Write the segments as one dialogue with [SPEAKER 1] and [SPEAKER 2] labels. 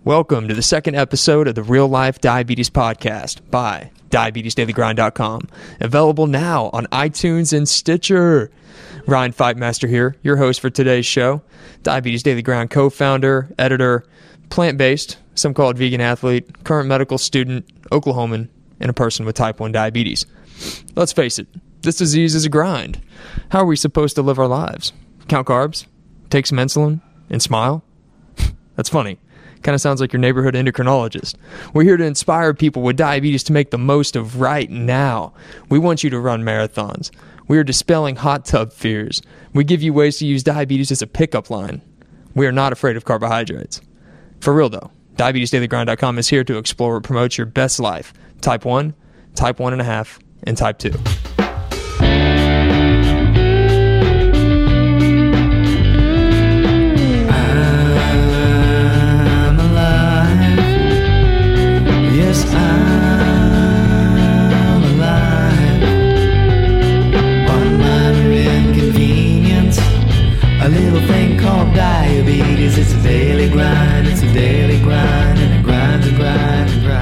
[SPEAKER 1] Welcome to the second episode of the Real Life Diabetes Podcast by DiabetesDailyGrind.com. Available now on iTunes and Stitcher. Ryan Fightmaster here, your host for today's show. Diabetes Daily Grind co-founder, editor, plant-based, some call it vegan athlete, current medical student, Oklahoman, and a person with type 1 diabetes. Let's face it, this disease is a grind. How are we supposed to live our lives? Count carbs? Take some insulin? And smile? That's funny. Kind of sounds like your neighborhood endocrinologist. We're here to inspire people with diabetes to make the most of right now. We want you to run marathons. We are dispelling hot tub fears. We give you ways to use diabetes as a pickup line. We are not afraid of carbohydrates. For real though, DiabetesDailyGrind.com is here to explore and promote your best life. Type 1, type 1.5, and type 2.
[SPEAKER 2] Diabetes, it's a daily grind, it's a daily grind, and it grinds and grinds and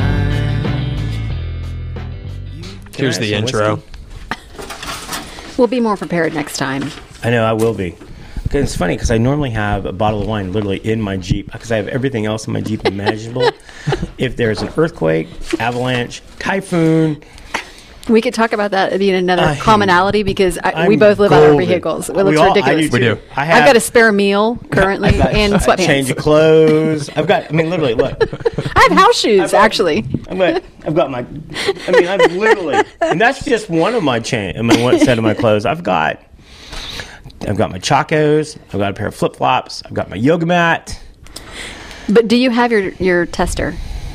[SPEAKER 2] grinds.
[SPEAKER 1] Here's the intro.
[SPEAKER 3] We'll be more prepared next time.
[SPEAKER 4] I know, I will be. It's funny because I normally have a bottle of wine literally in my Jeep because I have everything else in my Jeep imaginable. If there's an earthquake, avalanche, typhoon.
[SPEAKER 3] We could talk about that being another commonality because we both live out of our vehicles. It looks ridiculous.
[SPEAKER 1] We do.
[SPEAKER 3] I've got a spare meal currently and sweatpants.
[SPEAKER 4] Change of clothes. Literally, look.
[SPEAKER 3] I have house shoes, actually.
[SPEAKER 4] I've got my, I've literally, and that's just one of my one set of my clothes. I've got my Chacos. I've got a pair of flip-flops. I've got my yoga mat.
[SPEAKER 3] But do you have your tester?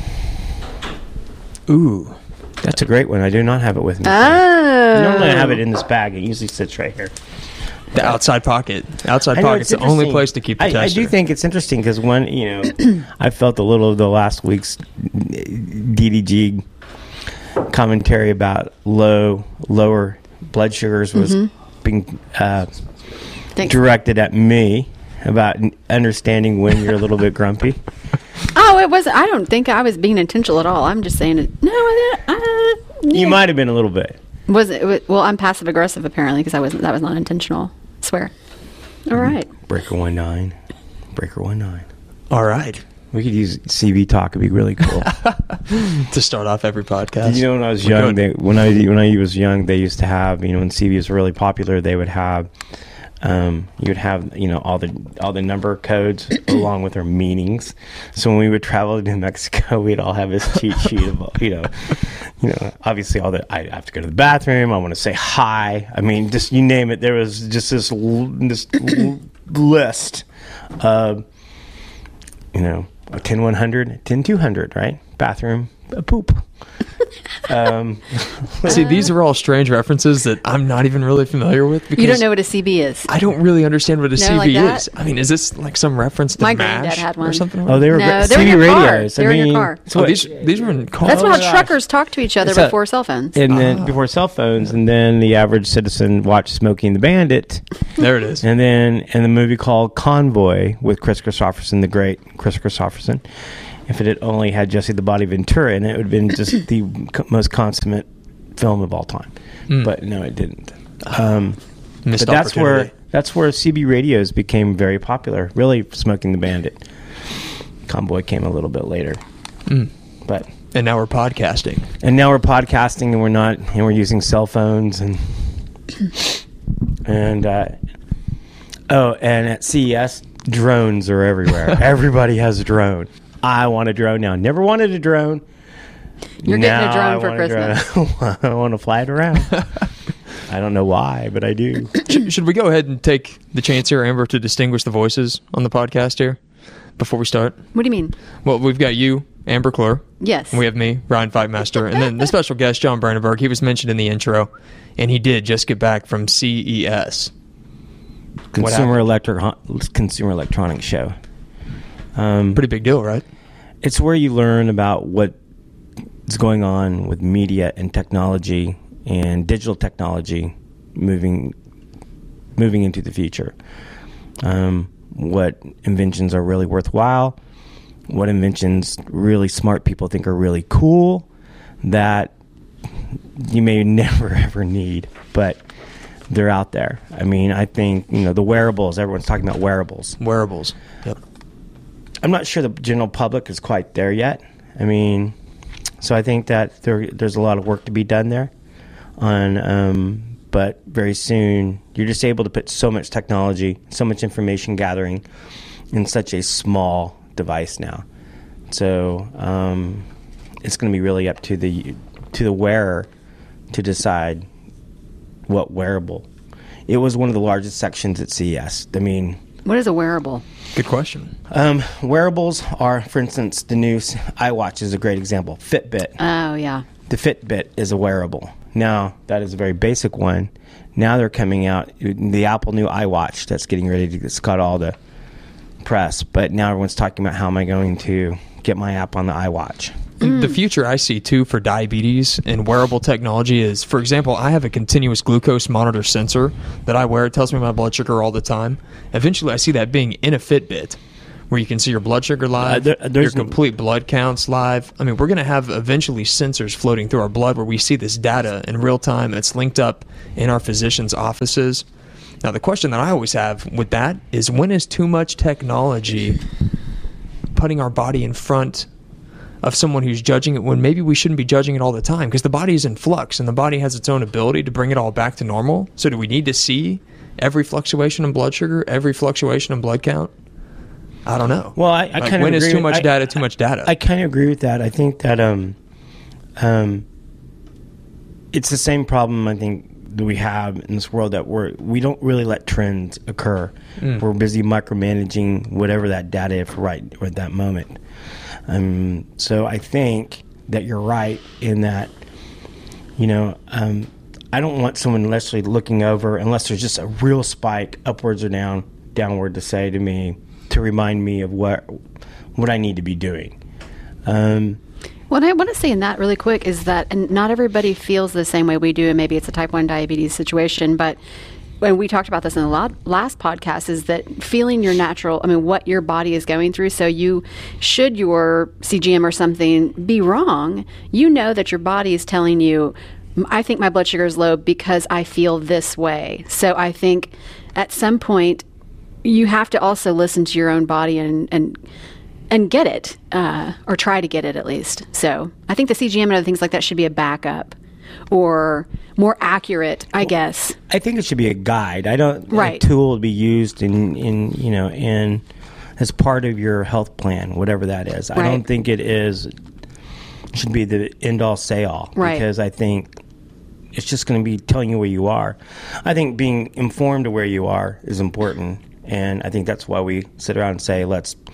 [SPEAKER 4] Ooh. That's a great one. I do not have it with me.
[SPEAKER 3] Oh.
[SPEAKER 4] Normally I have it in this bag. It usually sits right here.
[SPEAKER 1] The outside pocket. Outside pocket's the only place to keep the tester.
[SPEAKER 4] I do think it's interesting because I felt a little of the last week's DDG commentary about lower blood sugars was being directed at me about understanding when you're a little bit grumpy.
[SPEAKER 3] Oh, it was. I don't think I was being intentional at all. I'm just saying it. No,
[SPEAKER 4] you might have been a little bit.
[SPEAKER 3] Was it? Well, I'm passive aggressive apparently because that was not intentional. I swear. All right.
[SPEAKER 4] Breaker 19.
[SPEAKER 1] All right.
[SPEAKER 4] We could use CB talk. It'd be really cool
[SPEAKER 1] to start off every podcast.
[SPEAKER 4] When I was young, when I was young, they used to have when CB was really popular, they would have. You would have, all the number codes along with their meanings. So when we would travel to New Mexico, we'd all have this cheat sheet of, obviously I have to go to the bathroom. I want to say hi. Just you name it. There was just this list of, a 10-100, 10-200, right? Bathroom, a poop.
[SPEAKER 1] See, these are all strange references that I'm not even really familiar with. Because
[SPEAKER 3] you don't know what a CB is.
[SPEAKER 1] I don't really understand what a CB
[SPEAKER 3] like
[SPEAKER 1] is. Is this like some reference to
[SPEAKER 3] My
[SPEAKER 1] MASH
[SPEAKER 3] granddad had one.
[SPEAKER 1] or something?
[SPEAKER 4] Oh, they were CB radios.
[SPEAKER 3] They were in your car.
[SPEAKER 1] So these were in cars.
[SPEAKER 3] That's how truckers talk to each other before cell phones.
[SPEAKER 4] And then before cell phones, and then the average citizen watched Smokey and the Bandit.
[SPEAKER 1] There it is.
[SPEAKER 4] And then in the movie called Convoy with Chris Christopherson, the great Chris Christopherson. If it had only had Jesse the Body Ventura in it, it would have been just the most consummate film of all time. But no, it didn't. But that's where CB radios became very popular. Really, Smoking the Bandit. Convoy came a little bit later.
[SPEAKER 1] And now we're podcasting. And
[SPEAKER 4] we're using cell phones and at CES, drones are everywhere. Everybody has a drone. I want a drone now. Never wanted a drone.
[SPEAKER 3] You're getting a drone for Christmas.
[SPEAKER 4] I want to fly it around. I don't know why, but I do.
[SPEAKER 1] Should we go ahead and take the chance here, Amber, to distinguish the voices on the podcast here before we start?
[SPEAKER 3] What do you mean?
[SPEAKER 1] Well, we've got you, Amber Klur.
[SPEAKER 3] Yes.
[SPEAKER 1] And we have me, Ryan Fightmaster. And then the special guest, John Brandenburg. He was mentioned in the intro, and he did just get back from CES.
[SPEAKER 4] Consumer Electronics Show.
[SPEAKER 1] Pretty big deal, right?
[SPEAKER 4] It's where you learn about what's going on with media and technology and digital technology moving into the future. What inventions are really worthwhile, what inventions really smart people think are really cool that you may never ever need, but they're out there. I mean, I think, the wearables, everyone's talking about wearables.
[SPEAKER 1] Wearables. Yep.
[SPEAKER 4] I'm not sure the general public is quite there yet. I mean, so I think that there's a lot of work to be done there but very soon you're just able to put so much technology, so much information gathering in such a small device now. So it's going to be really up to the wearer to decide what wearable. It was one of the largest sections at CES. I mean,
[SPEAKER 3] what is a wearable?
[SPEAKER 1] Good question.
[SPEAKER 4] Wearables are, for instance, the new iWatch is a great example. Fitbit.
[SPEAKER 3] Oh, yeah.
[SPEAKER 4] The Fitbit is a wearable. Now, that is a very basic one. Now they're coming out, the Apple new iWatch that's getting ready to, it's got all the press, but now everyone's talking about how am I going to get my app on the iWatch.
[SPEAKER 1] The future I see, too, for diabetes and wearable technology is, for example, I have a continuous glucose monitor sensor that I wear. It tells me my blood sugar all the time. Eventually, I see that being in a Fitbit, where you can see your blood sugar live, your complete blood counts live. I mean, we're going to have eventually sensors floating through our blood where we see this data in real time that's linked up in our physicians' offices. Now, the question that I always have with that is, when is too much technology putting our body in front of someone who's judging it when maybe we shouldn't be judging it all the time? Because the body is in flux and the body has its own ability to bring it all back to normal. So do we need to see every fluctuation in blood sugar, every fluctuation in blood count? I don't know.
[SPEAKER 4] Well, I kind of
[SPEAKER 1] when
[SPEAKER 4] agree.
[SPEAKER 1] Is too much data too much data?
[SPEAKER 4] I kind of agree with that. I think that it's the same problem I think that we have in this world, that we don't really let trends occur. We're busy micromanaging whatever that data is right at that moment. So I think that you're right in that, I don't want someone necessarily looking over unless there's just a real spike upwards or downward to say to me, to remind me of what I need to be doing.
[SPEAKER 3] What I want to say in that really quick is that, and not everybody feels the same way we do, and maybe it's a type 1 diabetes situation, but when we talked about this in the last podcast, is that feeling your natural, what your body is going through. So should your CGM or something be wrong, you know that your body is telling you, I think my blood sugar is low because I feel this way. So I think at some point you have to also listen to your own body and get it, or try to get it at least. So I think the CGM and other things like that should be a backup or more accurate, I guess.
[SPEAKER 4] I think it should be a guide. I don't
[SPEAKER 3] right.
[SPEAKER 4] A tool to be used in as part of your health plan, whatever that is.
[SPEAKER 3] Right.
[SPEAKER 4] I don't think it should be the end all say all,
[SPEAKER 3] right.
[SPEAKER 4] Because I think it's just going to be telling you where you are. I think being informed of where you are is important, and I think that's why we sit around and say,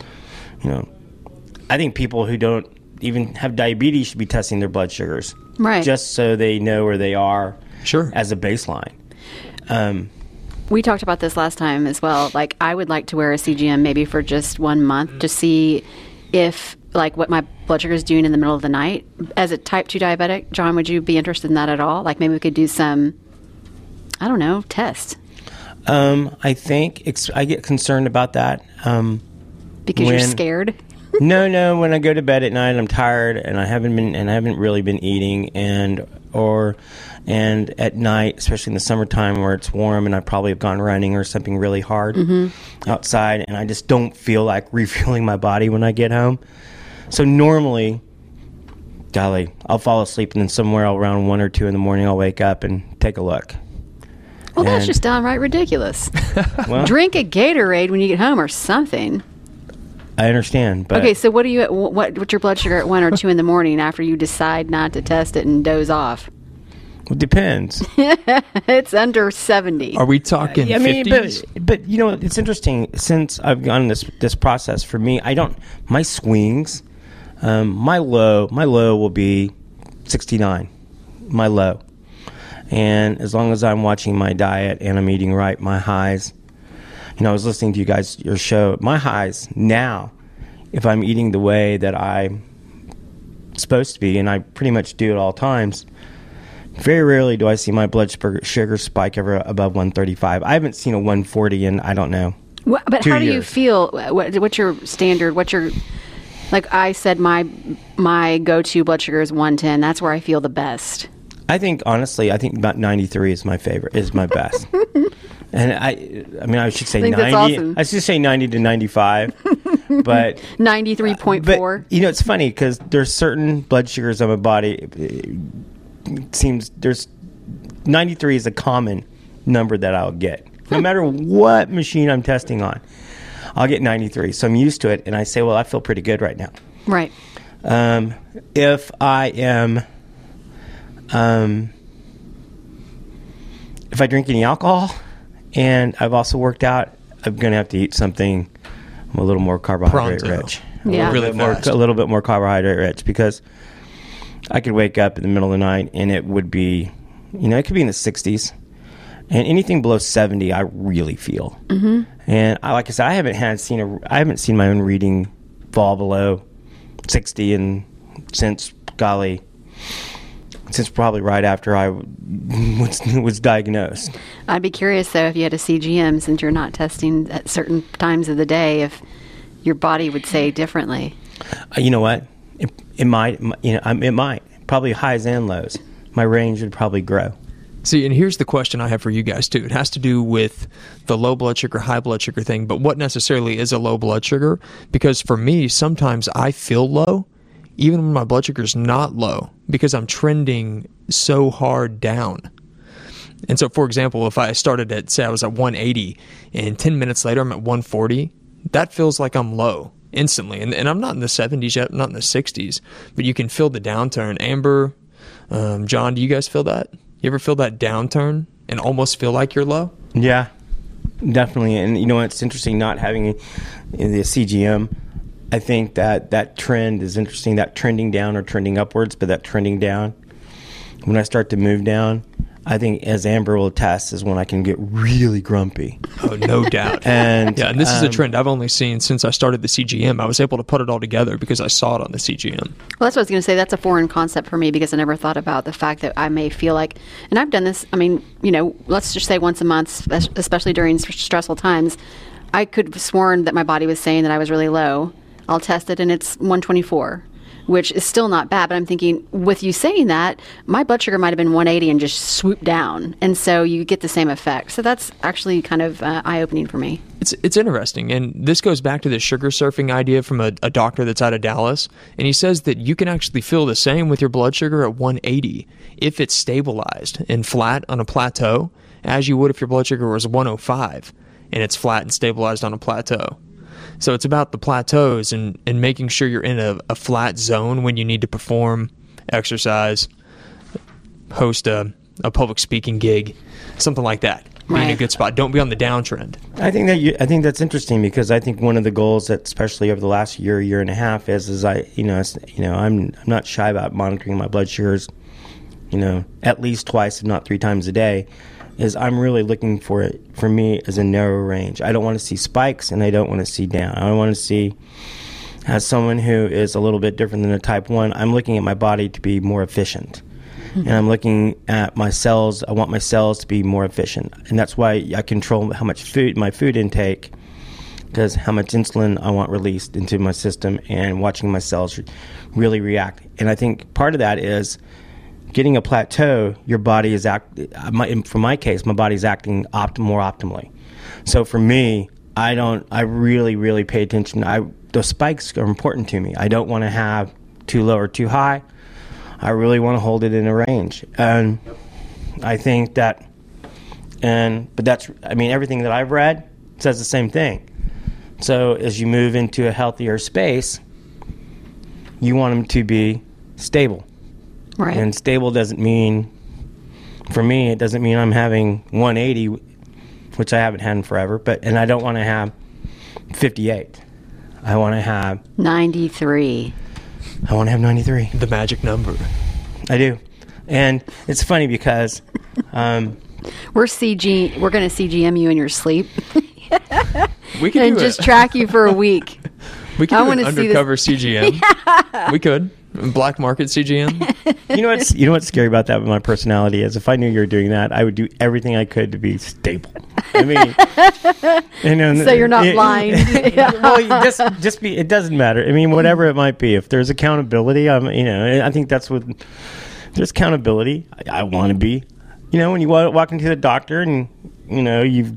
[SPEAKER 4] I think people who don't even have diabetes should be testing their blood sugars.
[SPEAKER 3] Right.
[SPEAKER 4] Just so they know where they are.
[SPEAKER 1] Sure.
[SPEAKER 4] As a baseline.
[SPEAKER 3] We talked about this last time as well. Like, I would like to wear a CGM maybe for just 1 month to see if, what my blood sugar is doing in the middle of the night. As a type 2 diabetic, John, would you be interested in that at all? Like, maybe we could do some, test.
[SPEAKER 4] I think I get concerned about that.
[SPEAKER 3] Because you're scared?
[SPEAKER 4] No. When I go to bed at night, I'm tired, and I haven't really been eating, and at night, especially in the summertime where it's warm, and I probably have gone running or something really hard outside, and I just don't feel like refueling my body when I get home. So normally, golly, I'll fall asleep, and then somewhere around 1 or 2 in the morning, I'll wake up and take a look.
[SPEAKER 3] Well, that's just downright ridiculous.
[SPEAKER 4] Well,
[SPEAKER 3] drink a Gatorade when you get home or something.
[SPEAKER 4] I understand, but
[SPEAKER 3] okay. So, what's your blood sugar at 1 or 2 in the morning after you decide not to test it and doze off?
[SPEAKER 4] It depends.
[SPEAKER 3] It's under 70.
[SPEAKER 1] Are we talking 50s?
[SPEAKER 4] But it's interesting. Since I've gone this process, for me, my swings, my low will be 69, my low. And as long as I'm watching my diet and I'm eating right, my highs, I was listening to your show, my highs now, if I'm eating the way that I'm supposed to be, and I pretty much do at all times, very rarely do I see my blood sugar spike ever above 135. I haven't seen a 140 in, I don't know,
[SPEAKER 3] But
[SPEAKER 4] 2
[SPEAKER 3] how do
[SPEAKER 4] years.
[SPEAKER 3] you feel? What's your standard? Like I said, my go-to blood sugar is 110. That's where I feel the best.
[SPEAKER 4] I think about 93 is my favorite, is my best. And I mean, I should say 90.
[SPEAKER 3] That's awesome.
[SPEAKER 4] I should say 90 to 95, but
[SPEAKER 3] 93.4.
[SPEAKER 4] But, it's funny because there's certain blood sugars on my body. It seems there's 93 is a common number that I'll get, no matter what machine I'm testing on. I'll get 93, so I'm used to it, and I say, well, I feel pretty good right now.
[SPEAKER 3] Right.
[SPEAKER 4] If I am, if I drink any alcohol, and I've also worked out, I'm going to have to eat something a little more carbohydrate rich.
[SPEAKER 3] Yeah.
[SPEAKER 4] A little bit more carbohydrate rich, because I could wake up in the middle of the night and it would be, it could be in the 60s. And anything below 70, I really feel. Mm-hmm. And like I said, I haven't seen my own reading fall below 60 and since probably right after I was diagnosed. I'd
[SPEAKER 3] be curious, though, if you had a CGM, since you're not testing at certain times of the day, if your body would say differently.
[SPEAKER 4] You know what? It might. It might. Probably highs and lows. My range would probably grow.
[SPEAKER 1] See, and here's the question I have for you guys, too. It has to do with the low blood sugar, high blood sugar thing, but what necessarily is a low blood sugar? Because for me, sometimes I feel low, even when my blood sugar is not low, because I'm trending so hard down. And so, for example, if I started at, say I was at 180, and 10 minutes later I'm at 140, that feels like I'm low instantly. And I'm not in the 70s yet, I'm not in the 60s, but you can feel the downturn. Amber, John, do you guys feel that? You ever feel that downturn and almost feel like you're low?
[SPEAKER 4] Yeah, definitely. And it's interesting not having the CGM. I think that trend is interesting, that trending down or trending upwards, but that trending down, when I start to move down, I think, as Amber will attest, is when I can get really grumpy.
[SPEAKER 1] Oh, no doubt.
[SPEAKER 4] And
[SPEAKER 1] this is a trend I've only seen since I started the CGM. I was able to put it all together because I saw it on the CGM.
[SPEAKER 3] Well, that's what I was going to say. That's a foreign concept for me, because I never thought about the fact that I may feel like, and I've done this, let's just say once a month, especially during stressful times, I could have sworn that my body was saying that I was really low. I'll test it and it's 124, which is still not bad. But I'm thinking, with you saying that, my blood sugar might have been 180 and just swooped down. And so you get the same effect. So that's actually kind of eye-opening for me.
[SPEAKER 1] It's interesting. And this goes back to the sugar surfing idea from a doctor that's out of Dallas. And he says that you can actually feel the same with your blood sugar at 180 if it's stabilized and flat on a plateau, as you would if your blood sugar was 105 and it's flat and stabilized on a plateau. So it's about the plateaus and making sure you're in a flat zone when you need to perform, exercise, host a public speaking gig, something like that. Be in a good spot. Don't be on the downtrend.
[SPEAKER 4] I think that's interesting, because I think one of the goals that, especially over the last year and a half, is I'm not shy about monitoring my blood sugars, at least twice, if not 3 times a day. Is I'm really looking for it, for me, as a narrow range. I don't want to see spikes, and I don't want to see down. I want to see, as someone who is a little bit different than a type 1, I'm looking at my body to be more efficient. Mm-hmm. And I'm looking at my cells. I want my cells to be more efficient. And that's why I control how much my food intake, because how much insulin I want released into my system, and watching my cells really react. And I think part of that is getting a plateau. Your body is for my case, my body's acting more optimally. So for me, I really, really pay attention. Those spikes are important to me. I don't want to have too low or too high. I really want to hold it in a range. And I think that, but that's, everything that I've read says the same thing. So as you move into a healthier space, you want them to be stable.
[SPEAKER 3] Right.
[SPEAKER 4] And stable doesn't mean, for me, it doesn't mean I'm having 180, which I haven't had in forever, and I don't want to have 58. I want to have
[SPEAKER 3] 93.
[SPEAKER 4] I want to have 93.
[SPEAKER 1] The magic number.
[SPEAKER 4] I do. And it's funny because
[SPEAKER 3] we're going to CGM you in your sleep.
[SPEAKER 1] We can
[SPEAKER 3] and just track you for a week.
[SPEAKER 1] We can do an undercover CGM. Yeah. We could. Black market CGM?
[SPEAKER 4] You know what's scary about that with my personality is if I knew you were doing that, I would do everything I could to be stable. I mean,
[SPEAKER 3] So you're not blind.
[SPEAKER 4] Well, just be. It doesn't matter. I mean, whatever it might be. If there's accountability, I think that's what. There's accountability. I want to be. When you walk into the doctor and you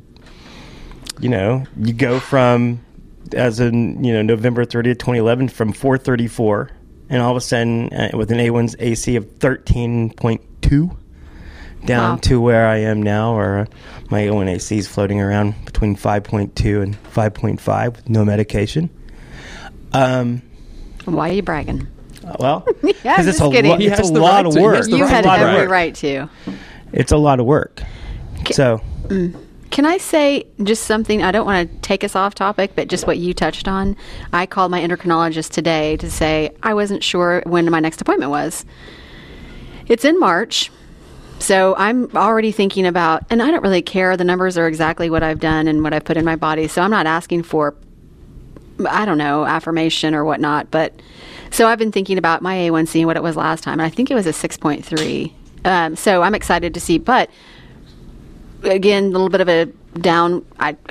[SPEAKER 4] go from November 30th, 2011, from 434, and all of a sudden with an A1's AC of 13.2 down to where I am now, or my A1 AC is floating around between 5.2 and 5.5 with no medication.
[SPEAKER 3] Why are you bragging?
[SPEAKER 4] Well,
[SPEAKER 3] Yeah,
[SPEAKER 4] because
[SPEAKER 3] I'm
[SPEAKER 4] it's
[SPEAKER 3] just kidding.
[SPEAKER 4] it's a
[SPEAKER 1] the
[SPEAKER 4] lot
[SPEAKER 1] right
[SPEAKER 4] of
[SPEAKER 1] to- he
[SPEAKER 4] work.
[SPEAKER 1] has the
[SPEAKER 3] You
[SPEAKER 1] right
[SPEAKER 3] had
[SPEAKER 1] to brag.
[SPEAKER 3] every right to.
[SPEAKER 4] It's a lot of work. So.
[SPEAKER 3] Can I say just something? I don't want to take us off topic, but just what you touched on. I called my endocrinologist today to say I wasn't sure when my next appointment was. It's in March, so I'm already thinking about, and I don't really care. The numbers are exactly what I've done and what I've put in my body, so I'm not asking for, I don't know, affirmation or whatnot. But so I've been thinking about my A1C and what it was last time, and I think it was a 6.3. So I'm excited to see, but. Again, a little bit of a down.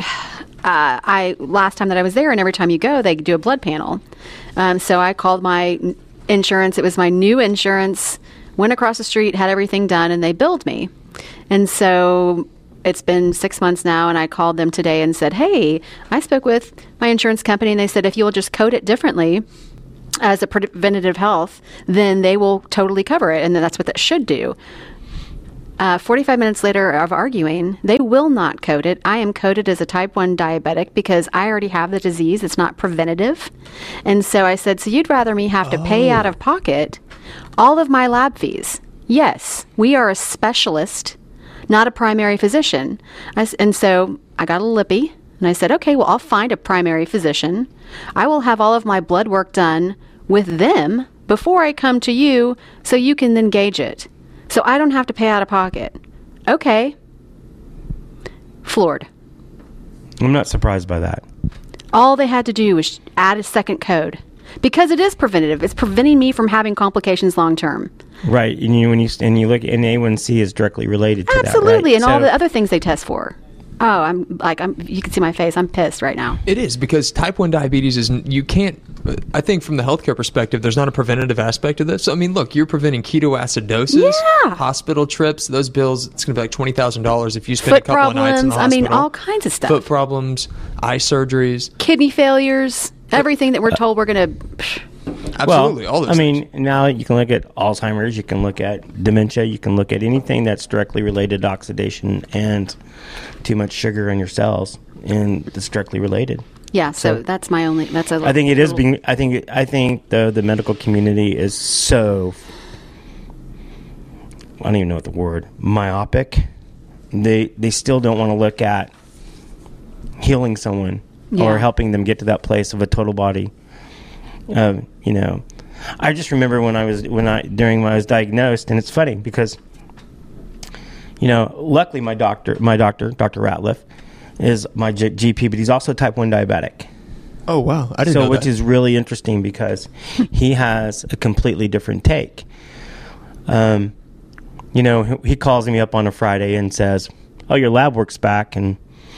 [SPEAKER 3] I last time that I was there, and every time you go, they do a blood panel. So I called my insurance. It was my new insurance. Went across the street, had everything done, and they billed me. And so it's been 6 months now, and I called them today and said, "Hey, I spoke with my insurance company, and they said if you'll just code it differently as a preventative health, then they will totally cover it, and that's what that should do." 45 minutes later of arguing, they will not code it. I am coded as a type 1 diabetic because I already have the disease. It's not preventative. And so I said, so you'd rather me have to pay out of pocket all of my lab fees? Yes, we are a specialist, not a primary physician. And so I got a lippy, and I said, okay, well, I'll find a primary physician. I will have all of my blood work done with them before I come to you so you can then gauge it. So I don't have to pay out of pocket. Okay. Floored.
[SPEAKER 4] I'm not surprised by that.
[SPEAKER 3] All they had to do was add a second code. Because it is preventative. It's preventing me from having complications long term.
[SPEAKER 4] Right. And you look, and A1C is directly related to
[SPEAKER 3] Absolutely.
[SPEAKER 4] that. Right?
[SPEAKER 3] And all the other things they test for. Oh, you can see my face. I'm pissed right now.
[SPEAKER 1] It is, because type 1 diabetes is, you can't, I think from the healthcare perspective, there's not a preventative aspect of this. I mean, look, you're preventing ketoacidosis,
[SPEAKER 3] Yeah.
[SPEAKER 1] hospital trips, those bills, it's going to be like $20,000 if you spend
[SPEAKER 3] Foot
[SPEAKER 1] a couple of nights in the
[SPEAKER 3] problems.
[SPEAKER 1] hospital.
[SPEAKER 3] All kinds of stuff.
[SPEAKER 1] Foot problems, eye surgeries.
[SPEAKER 3] Kidney failures. Everything that we're told we're going to...
[SPEAKER 1] Absolutely, all those things.
[SPEAKER 4] Now you can look at Alzheimer's, you can look at dementia, you can look at anything that's directly related to oxidation and too much sugar in your cells, and it's directly related.
[SPEAKER 3] Yeah, so that's my only... That's a
[SPEAKER 4] I think it is being. I think the medical community is so. I don't even know what the word, myopic. They still don't want to look at healing someone or helping them get to that place of a total body. I just remember when I was diagnosed, and it's funny because, luckily my doctor, Dr. Ratliff, is my GP, but he's also type 1 diabetic.
[SPEAKER 1] Oh, wow. I didn't know that.
[SPEAKER 4] Which is really interesting because he has a completely different take. He calls me up on a Friday and says, "Oh, your lab work's back, and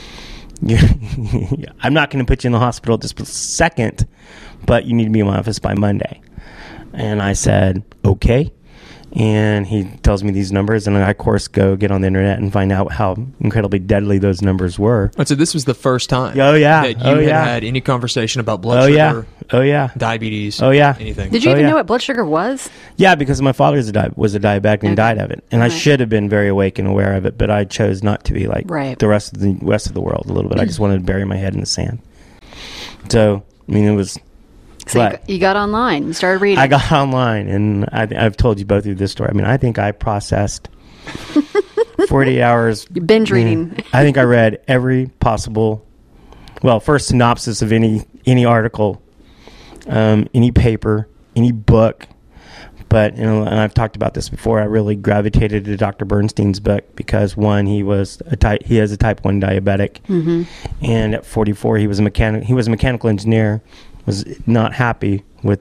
[SPEAKER 4] I'm not going to put you in the hospital this second, but you need to be in my office by Monday." And I said, okay. And he tells me these numbers, and I, of course, go get on the internet and find out how incredibly deadly those numbers were.
[SPEAKER 1] So this was the first time
[SPEAKER 4] that
[SPEAKER 1] you had any conversation about blood sugar, diabetes, anything.
[SPEAKER 3] Did you even know what blood sugar was?
[SPEAKER 4] Yeah, because my father was a diabetic and died of it. And I should have been very awake and aware of it, but I chose not to be like the rest of the world a little bit. I just wanted to bury my head in the sand. So, it was...
[SPEAKER 3] So you got online, you started reading.
[SPEAKER 4] I got online, and I've told you both of this story. I think I processed 48 hours.
[SPEAKER 3] Binge reading.
[SPEAKER 4] I think I read every possible, first synopsis of any article, any paper, any book. But, and I've talked about this before, I really gravitated to Dr. Bernstein's book because, one, he is a type 1 diabetic. Mm-hmm. And at 44, he was a mechanical engineer, was not happy with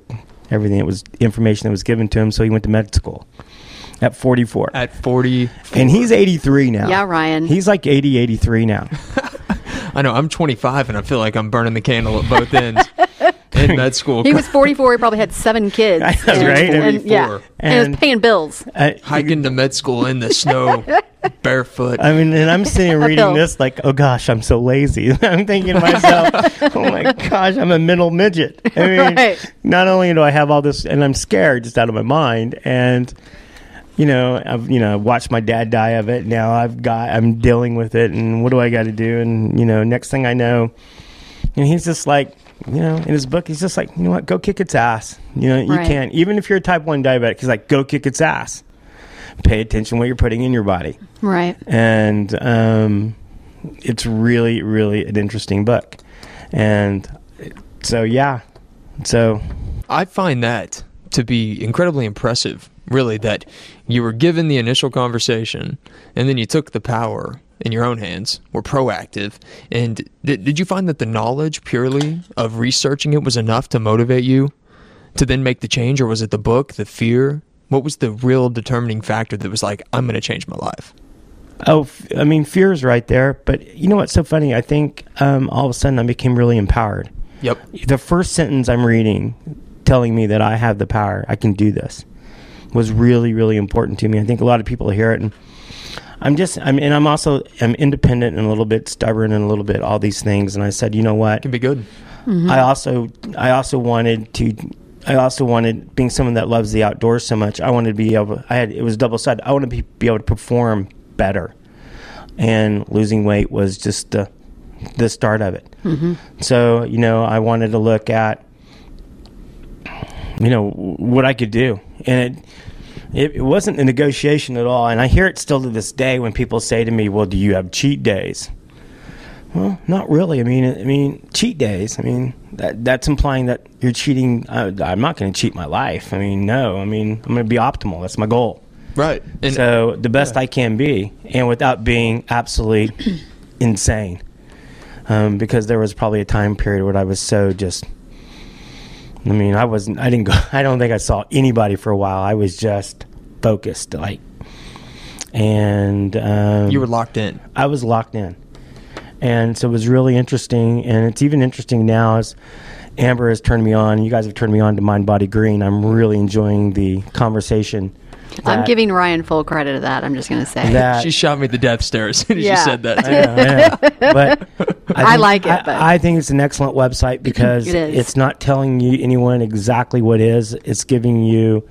[SPEAKER 4] everything that was information that was given to him. So he went to med school at 44.
[SPEAKER 1] At 40.
[SPEAKER 4] And he's 83 now.
[SPEAKER 3] Yeah, Ryan.
[SPEAKER 4] He's like 83 now.
[SPEAKER 1] I know. I'm 25, and I feel like I'm burning the candle at both ends in med school.
[SPEAKER 3] He was 44. He probably had 7 kids.
[SPEAKER 4] I know, right?
[SPEAKER 3] And, yeah. And he was paying bills.
[SPEAKER 1] Hiking to med school in the snow, barefoot.
[SPEAKER 4] I mean, and I'm sitting reading
[SPEAKER 3] Uphill.
[SPEAKER 4] this like, oh gosh, I'm so lazy. I'm thinking to myself, oh my gosh, I'm a mental midget. I mean,
[SPEAKER 3] Right.
[SPEAKER 4] not only do I have all this, and I'm scared just out of my mind, and I've watched my dad die of it. Now I'm dealing with it, and what do I got to do? And next thing I know, and he's just like, in his book, he's just like, you know what, go kick its ass. You
[SPEAKER 3] Right.
[SPEAKER 4] can't, even if you're a type 1 diabetic, he's like, go kick its ass. Pay attention what you're putting in your body.
[SPEAKER 3] Right.
[SPEAKER 4] And it's really, really an interesting book. And so, yeah. So
[SPEAKER 1] I find that to be incredibly impressive, really, that you were given the initial conversation and then you took the power in your own hands, were proactive. And did you find that the knowledge purely of researching it was enough to motivate you to then make the change, or was it the book, the fear? What was the real determining factor that was like, I'm going to change my life?
[SPEAKER 4] Oh, I mean, fear is right there. But you know what's so funny? I think all of a sudden I became really empowered.
[SPEAKER 1] Yep.
[SPEAKER 4] The first sentence I'm reading telling me that I have the power, I can do this, was really, really important to me. I think a lot of people hear it, and I'm independent and a little bit stubborn and a little bit all these things. And I said, you know what?
[SPEAKER 1] It can be good.
[SPEAKER 3] Mm-hmm.
[SPEAKER 4] I also wanted, being someone that loves the outdoors so much, I wanted to be able, it was double-sided. I wanted to be able to perform better. And losing weight was just the start of it.
[SPEAKER 3] Mm-hmm.
[SPEAKER 4] So, I wanted to look at, what I could do. And it wasn't a negotiation at all. And I hear it still to this day when people say to me, well, do you have cheat days? Well, not really. I mean, cheat days. I mean, that's implying that you're cheating. I'm not going to cheat my life. I mean, no. I mean, I'm going to be optimal. That's my goal.
[SPEAKER 1] Right. And
[SPEAKER 4] So the best I can be, and without being absolutely insane. Because there was probably a time period where I was so just. I don't think I saw anybody for a while. I was just focused, and
[SPEAKER 1] you were locked in.
[SPEAKER 4] I was locked in. And so it was really interesting, and it's even interesting now as Amber has turned me on, you guys have turned me on to Mind Body Green. I'm really enjoying the conversation.
[SPEAKER 3] I'm giving Ryan full credit of that. I'm just going to say.
[SPEAKER 4] That
[SPEAKER 1] She shot me the death stare as soon as
[SPEAKER 3] Yeah.
[SPEAKER 1] you said that.
[SPEAKER 4] I know. But
[SPEAKER 3] I like it, but-
[SPEAKER 4] I think it's an excellent website because
[SPEAKER 3] It is.
[SPEAKER 4] it's not telling you anyone exactly what it is. It's giving you,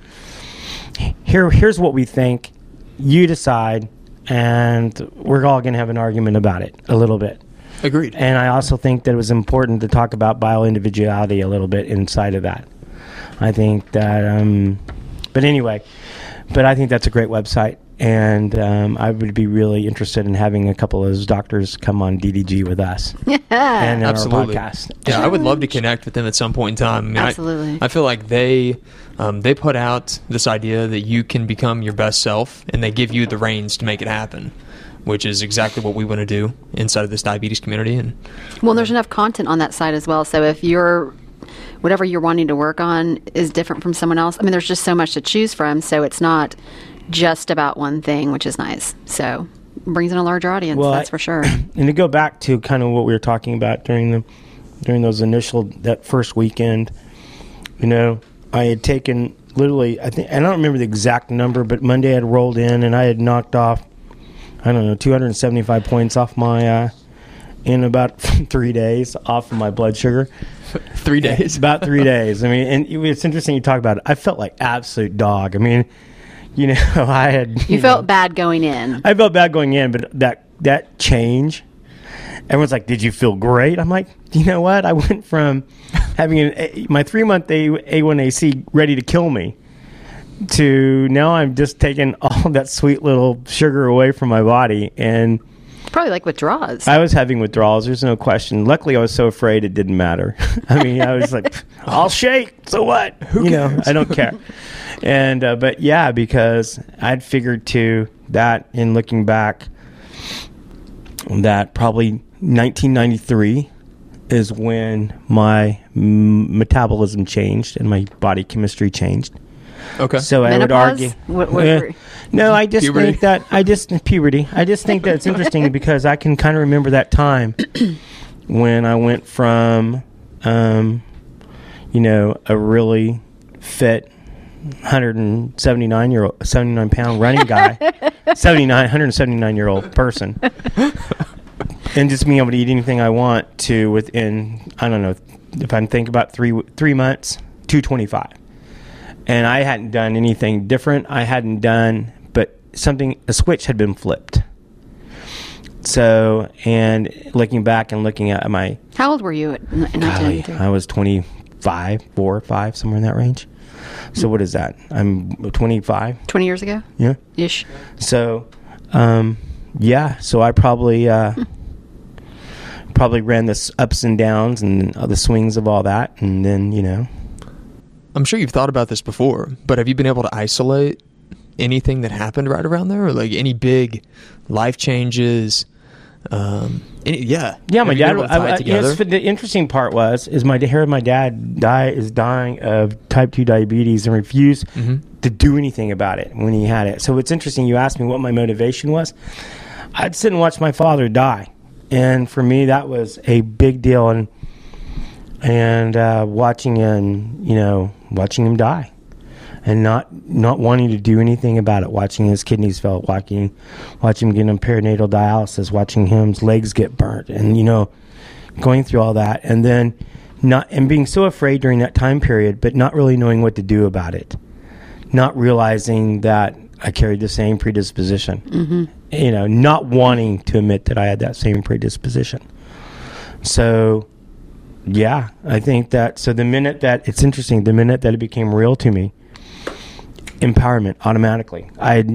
[SPEAKER 4] here's what we think. You decide, and we're all going to have an argument about it a little bit.
[SPEAKER 1] Agreed.
[SPEAKER 4] And I also think that it was important to talk about bio-individuality a little bit inside of that. I think that, but anyway, I think that's a great website. And I would be really interested in having a couple of those doctors come on DDG with us and on
[SPEAKER 1] Absolutely.
[SPEAKER 4] our podcast.
[SPEAKER 1] Yeah, I would love to connect with them at some point in time. I mean,
[SPEAKER 3] Absolutely.
[SPEAKER 1] I feel like they put out this idea that you can become your best self, and they give you the reins to make it happen, which is exactly what we want to do inside of this diabetes community. And
[SPEAKER 3] Well, there's enough content on that site as well. So if whatever you're wanting to work on is different from someone else, I mean, there's just so much to choose from. So it's not just about one thing, which is nice. So brings in a larger audience,
[SPEAKER 4] Well,
[SPEAKER 3] that's for sure.
[SPEAKER 4] And to go back to kind of what we were talking about during that first weekend, I had taken literally, I don't remember the exact number, but Monday I had rolled in and I had knocked off, 275 points off my, in about 3 days off of my blood sugar.
[SPEAKER 1] 3 days.
[SPEAKER 4] About 3 days. I mean, and it's interesting you talk about it. I felt like absolute dog. I mean, I had...
[SPEAKER 3] You felt bad going in.
[SPEAKER 4] I felt bad going in, but that change, everyone's like, did you feel great? I'm like, you know what? I went from having my 3-month A1AC ready to kill me to now I'm just taking all that sweet little sugar away from my body. And
[SPEAKER 3] Probably like withdrawals.
[SPEAKER 4] I was having withdrawals. There's no question. Luckily, I was so afraid it didn't matter. I mean, I was like, I'll shake. So what? Who cares? I don't care. And, but yeah, because I'd figured too that in looking back that probably 1993 is when my metabolism changed and my body chemistry changed.
[SPEAKER 1] Okay.
[SPEAKER 4] So I would argue. No, I just
[SPEAKER 1] Puberty.
[SPEAKER 4] think puberty. I just think that it's interesting because I can kind of remember that time when I went from, a really fit 79 pound running guy, 179-year-old person, and just being able to eat anything I want to within, I don't know, if I think about 3 months, 225. And I hadn't done anything different. But a switch had been flipped. So, and looking back and looking at my...
[SPEAKER 3] How old were you in 1993?
[SPEAKER 4] I was 25, 4 or 5, somewhere in that range. So what is that? I'm 25.
[SPEAKER 3] 20 years ago?
[SPEAKER 4] Yeah.
[SPEAKER 3] Ish.
[SPEAKER 4] So, so I probably ran the ups and downs and the swings of all that. And then,
[SPEAKER 1] I'm sure you've thought about this before, but have you been able to isolate anything that happened right around there, or like any big life changes?
[SPEAKER 4] My
[SPEAKER 1] Have
[SPEAKER 4] dad.
[SPEAKER 1] you been able to tie it together?
[SPEAKER 4] The interesting part is my dad is dying of type 2 diabetes and refused to do anything about it when he had it. So it's interesting. You asked me what my motivation was. I'd sit and watch my father die, and for me that was a big deal. And watching him die, and not wanting to do anything about it, watching his kidneys fail, watching him get on perinatal dialysis, watching his legs get burnt, and going through all that, and then being so afraid during that time period, but not really knowing what to do about it, not realizing that I carried the same predisposition, not wanting to admit that I had that same predisposition. So. Yeah, I think that. So the minute that it became real to me, empowerment automatically.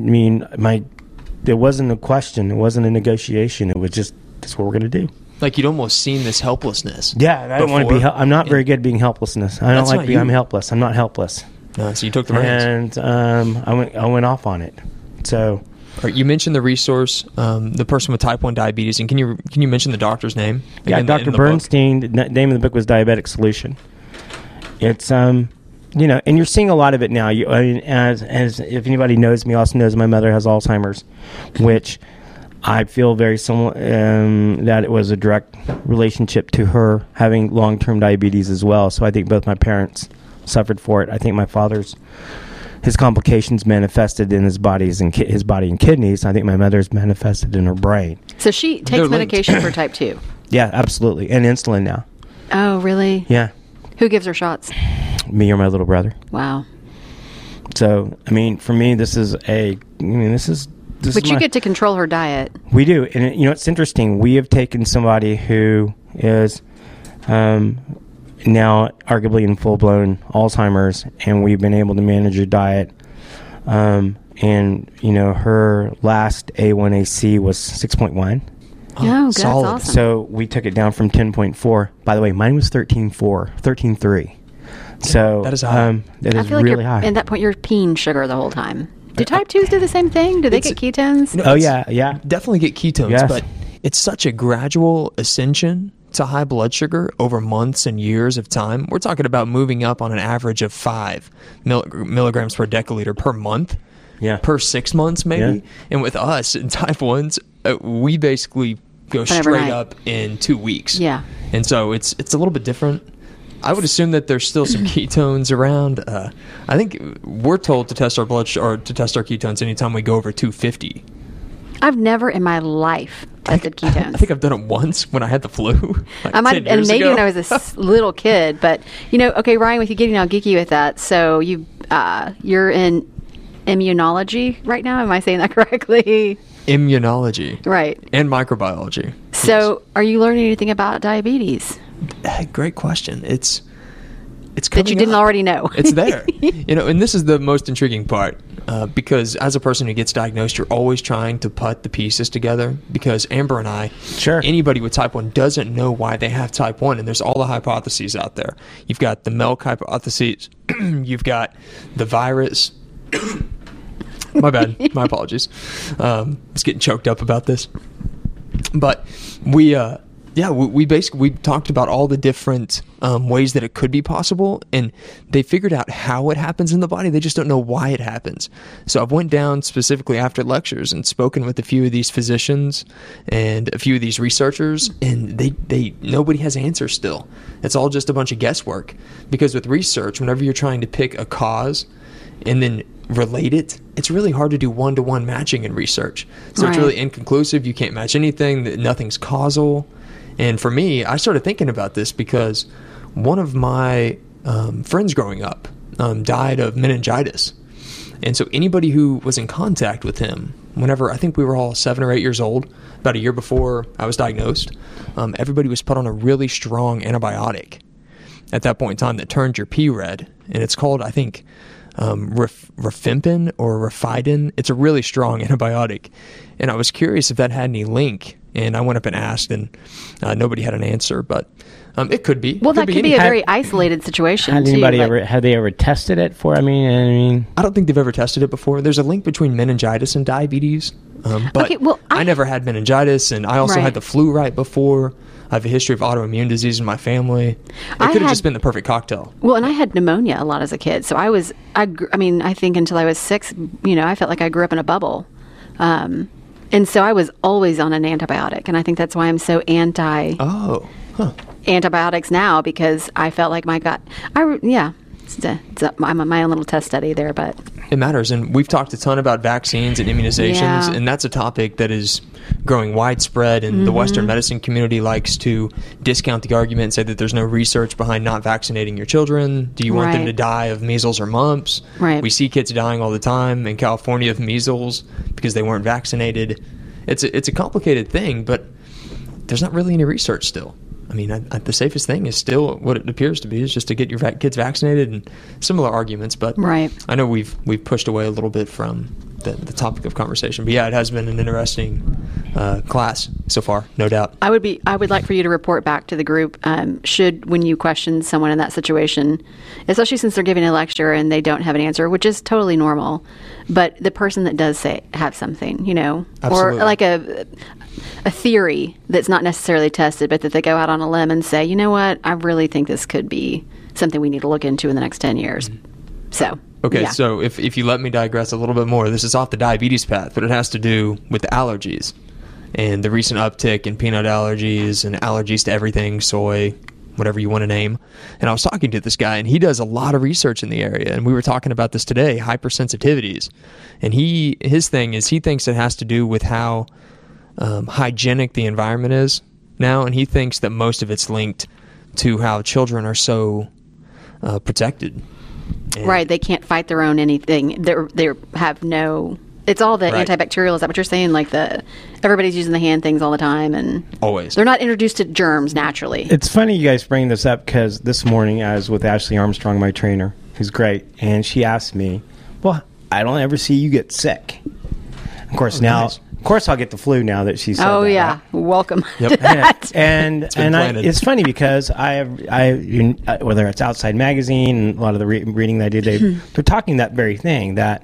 [SPEAKER 4] There wasn't a question. It wasn't a negotiation. It was just, that's what we're going to do.
[SPEAKER 1] Like you'd almost seen this helplessness.
[SPEAKER 4] Yeah, I don't want to be. I'm not very good at being helplessness. I don't like being. I'm helpless. I'm not helpless.
[SPEAKER 1] No, so you took the reins.
[SPEAKER 4] And I went off on it. So.
[SPEAKER 1] All right, you mentioned the resource, the person with type 1 diabetes, and can you mention the doctor's name?
[SPEAKER 4] Yeah, Dr. Bernstein. The name of the book was Diabetic Solution. It's and you're seeing a lot of it now. As if anybody knows me, also knows my mother has Alzheimer's, which I feel very similar. That it was a direct relationship to her having long-term diabetes as well. So I think both my parents suffered for it. I think my father's. His complications manifested in his body and kidneys. I think my mother's manifested in her brain.
[SPEAKER 3] So she takes medication for type 2?
[SPEAKER 4] Yeah, absolutely. And insulin now.
[SPEAKER 3] Oh, really?
[SPEAKER 4] Yeah.
[SPEAKER 3] Who gives her shots?
[SPEAKER 4] Me or my little brother.
[SPEAKER 3] Wow.
[SPEAKER 4] So, for me, this is. But
[SPEAKER 3] you get to control her diet.
[SPEAKER 4] We do. And, it's interesting. We have taken somebody who is... now arguably in full-blown Alzheimer's, and we've been able to manage her diet. Her last A1AC was 6.1.
[SPEAKER 3] Oh, that's
[SPEAKER 1] solid.
[SPEAKER 3] awesome.
[SPEAKER 4] So we took it down from 10.4. By the way, mine was 13.3. So
[SPEAKER 1] that is high.
[SPEAKER 4] That is
[SPEAKER 3] I feel like
[SPEAKER 4] really high.
[SPEAKER 3] At that point, you're peeing sugar the whole time. Do type 2s do the same thing? Do they get ketones?
[SPEAKER 1] No,
[SPEAKER 4] yeah.
[SPEAKER 1] Definitely get ketones,
[SPEAKER 4] Yes.
[SPEAKER 1] but it's such a gradual ascension to high blood sugar over months and years of time. We're talking about moving up on an average of 5 milligrams per deciliter per month, per 6 months maybe.
[SPEAKER 4] Yeah.
[SPEAKER 1] And with us in type 1s, we basically go straight up in 2 weeks.
[SPEAKER 3] Yeah.
[SPEAKER 1] And so it's a little bit different. I would assume that there's still some ketones around. I think we're told to test our to test our ketones anytime we go over 250.
[SPEAKER 3] I've never in my life tested ketones.
[SPEAKER 1] I think I've done it once when I had the flu.
[SPEAKER 3] I might have, and maybe when I was a little kid. But okay, Ryan, with you getting all geeky with that, so you're in immunology right now. Am I saying that correctly?
[SPEAKER 1] Immunology,
[SPEAKER 3] right?
[SPEAKER 1] And microbiology.
[SPEAKER 3] So, Are you learning anything about diabetes?
[SPEAKER 1] Great question. It's
[SPEAKER 3] that you didn't already know.
[SPEAKER 1] It's there, and this is the most intriguing part. Because as a person who gets diagnosed, you're always trying to put the pieces together, because Amber and I, anybody with type 1 doesn't know why they have type 1, and there's all the hypotheses out there. You've got the Melk hypothesis, you've got the virus. My bad, my apologies. I was getting choked up about this. But we, Yeah, we talked about all the different ways that it could be possible, and they figured out how it happens in the body. They just don't know why it happens. So I've went down specifically after lectures and spoken with a few of these physicians and a few of these researchers, and they nobody has answers still. It's all just a bunch of guesswork, because with research, whenever you're trying to pick a cause and then relate it, it's really hard to do one-to-one matching in research. So it's really inconclusive. You can't match anything. Nothing's causal. And for me, I started thinking about this because one of my friends growing up died of meningitis. And so anybody who was in contact with him, whenever, I think we were all 7 or 8 years old, about a year before I was diagnosed, everybody was put on a really strong antibiotic at that point in time that turned your pee red. And it's called, I think, rifampin or Rifidin. It's a really strong antibiotic. And I was curious if that had any link. And I went up and asked, and nobody had an answer. But it could be.
[SPEAKER 3] Well, that could be a very isolated situation.
[SPEAKER 4] Had they ever tested it for? I mean,
[SPEAKER 1] I don't think they've ever tested it before. There's a link between meningitis and diabetes. But I never had meningitis, and I also had the flu right before. I have a history of autoimmune disease in my family. It could have just been the perfect cocktail.
[SPEAKER 3] Well, and I had pneumonia a lot as a kid. So I think until I was 6, I felt like I grew up in a bubble. And so I was always on an antibiotic. And I think that's why I'm so antibiotics now, because I felt like my gut, I'm my own little test study there, but
[SPEAKER 1] it matters. And we've talked a ton about vaccines and immunizations, and that's a topic that is growing widespread, and the Western medicine community likes to discount the argument and say that there's no research behind not vaccinating your children. Do you want them to die of measles or mumps?
[SPEAKER 3] Right.
[SPEAKER 1] We see kids dying all the time in California of measles because they weren't vaccinated. It's a complicated thing, but there's not really any research still. I mean, the safest thing is still what it appears to be, is just to get your kids vaccinated, and similar arguments. But I know we've pushed away a little bit from the topic of conversation. But yeah, it has been an interesting class so far, no doubt.
[SPEAKER 3] I would like for you to report back to the group when you question someone in that situation, especially since they're giving a lecture and they don't have an answer, which is totally normal. But the person that does have something,
[SPEAKER 1] Absolutely.
[SPEAKER 3] Or like a theory that's not necessarily tested, but that they go out on a limb and say, you know what, I really think this could be something we need to look into in the next 10 years. So.
[SPEAKER 1] Okay, so if you let me digress a little bit more, this is off the diabetes path, but it has to do with the allergies and the recent uptick in peanut allergies and allergies to everything, soy, whatever you want to name. And I was talking to this guy, and he does a lot of research in the area, and we were talking about this today, hypersensitivities. And his thing is, he thinks it has to do with how hygienic the environment is now, and he thinks that most of it's linked to how children are so protected.
[SPEAKER 3] Right, they can't fight their own anything. They have no. It's all the antibacterial. Is that what you're saying? Like everybody's using the hand things all the time, and
[SPEAKER 1] always
[SPEAKER 3] they're not introduced to germs naturally.
[SPEAKER 4] It's funny you guys bring this up, because this morning I was with Ashley Armstrong, my trainer, who's great, and she asked me, "Well, I don't ever see you get sick." Of course, Of course, I'll get the flu now that she said that.
[SPEAKER 3] Oh, yeah. Right? Welcome to
[SPEAKER 4] that. And it's funny because I whether it's Outside Magazine and a lot of the reading that I did, they're talking that very thing, that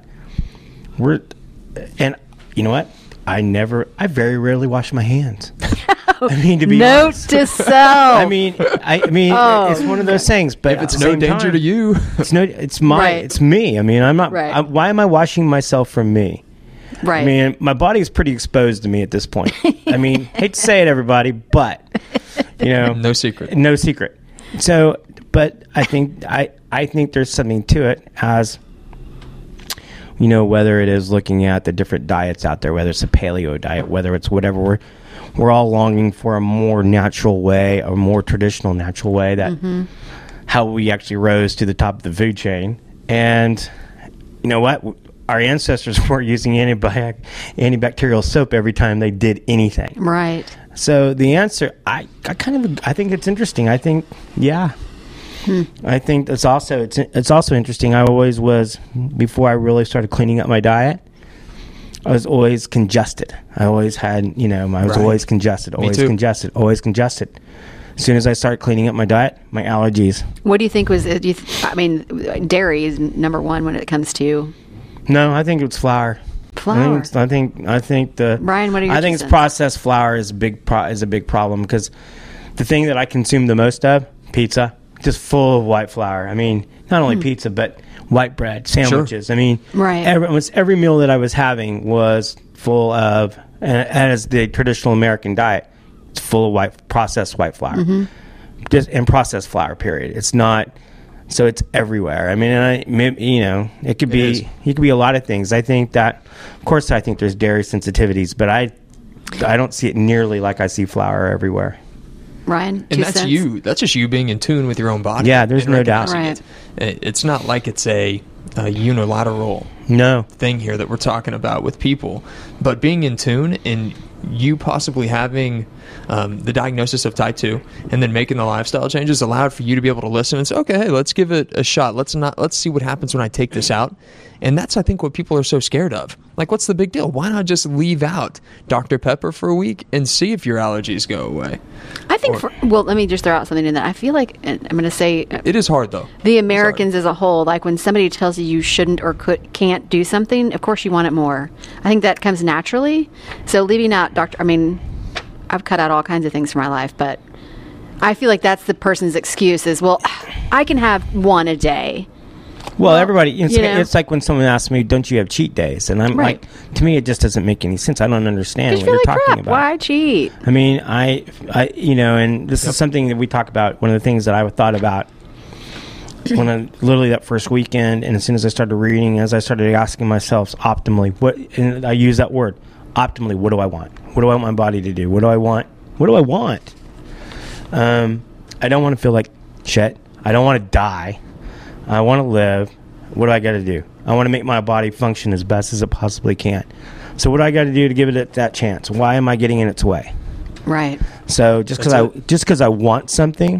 [SPEAKER 4] and you know what? I very rarely wash my hands. I mean, to be honest.
[SPEAKER 3] Note to self.
[SPEAKER 4] I mean, it's one of those things. But
[SPEAKER 1] if it's no danger to you,
[SPEAKER 4] it's me. I mean, I'm not.
[SPEAKER 3] Right.
[SPEAKER 4] Why am I washing myself from me?
[SPEAKER 3] Right.
[SPEAKER 4] I mean, my body is pretty exposed to me at this point. I mean, hate to say it, everybody, but
[SPEAKER 1] no secret.
[SPEAKER 4] So, but I think there's something to it, as whether it is looking at the different diets out there, whether it's a paleo diet, whether it's whatever, we're all longing for a more natural way, a more traditional natural way, that how we actually rose to the top of the food chain. And you know what? Our ancestors were using antibacterial soap every time they did anything.
[SPEAKER 3] Right.
[SPEAKER 4] So the answer, I think it's interesting. I think, yeah. I think it's also interesting. I always was, before I really started cleaning up my diet, I was always congested. I always had, always congested, always congested. As soon as I started cleaning up my diet, my allergies.
[SPEAKER 3] What do you think was? Dairy is number one when it comes to.
[SPEAKER 4] No, I think it's flour.
[SPEAKER 3] Flour.
[SPEAKER 4] I think the.
[SPEAKER 3] Brian, what are your?
[SPEAKER 4] I think it's processed flour is a big problem, because The thing that I consume the most of, pizza, just full of white flour. I mean, not only pizza, but white bread, sandwiches. I mean, almost every meal that I was having was full of, and as the traditional American diet, it's full of processed white flour. Just and processed flour, period. It's not, so it's everywhere. I mean, it could be a lot of things. I think that, of course, I think there's dairy sensitivities, but I don't see it nearly like I see flour everywhere.
[SPEAKER 3] Ryan,
[SPEAKER 1] and that's you. That's just you being in tune with your own body.
[SPEAKER 4] Yeah, there's no doubt.
[SPEAKER 3] Right.
[SPEAKER 1] It's not like it's a unilateral thing here that we're talking about with people, but being in tune and you possibly having the diagnosis of type 2 and then making the lifestyle changes allowed for you to be able to listen and say, okay, hey, let's give it a shot. Let's see what happens when I take this out. And that's, I think, what people are so scared of. Like, what's the big deal? Why not just leave out Dr. Pepper for a week and see if your allergies go away?
[SPEAKER 3] I think, let me just throw out something in that. I feel like, and I'm going to say...
[SPEAKER 1] It is hard, though.
[SPEAKER 3] The Americans as a whole, like when somebody tells you shouldn't or can't do something, of course you want it more. I think that comes naturally. So leaving out I've cut out all kinds of things from my life, but I feel like that's the person's excuse is, well, I can have one a day.
[SPEAKER 4] Well, everybody, it's like when someone asks me, don't you have cheat days? And I'm like, to me, it just doesn't make any sense. I don't understand what you're talking about.
[SPEAKER 3] Why cheat?
[SPEAKER 4] I mean, I and this is something that we talk about. One of the things that I thought about when I literally that first weekend, and as soon as I started reading, as I started asking myself optimally, and I use that word, optimally, what do I want? What do I want my body to do? What do I want? What do I want? I don't want to feel like shit. I don't want to die. I want to live. What do I got to do? I want to make my body function as best as it possibly can. So what do I got to do to give it that chance? Why am I getting in its way?
[SPEAKER 3] Right.
[SPEAKER 4] So just because I want something,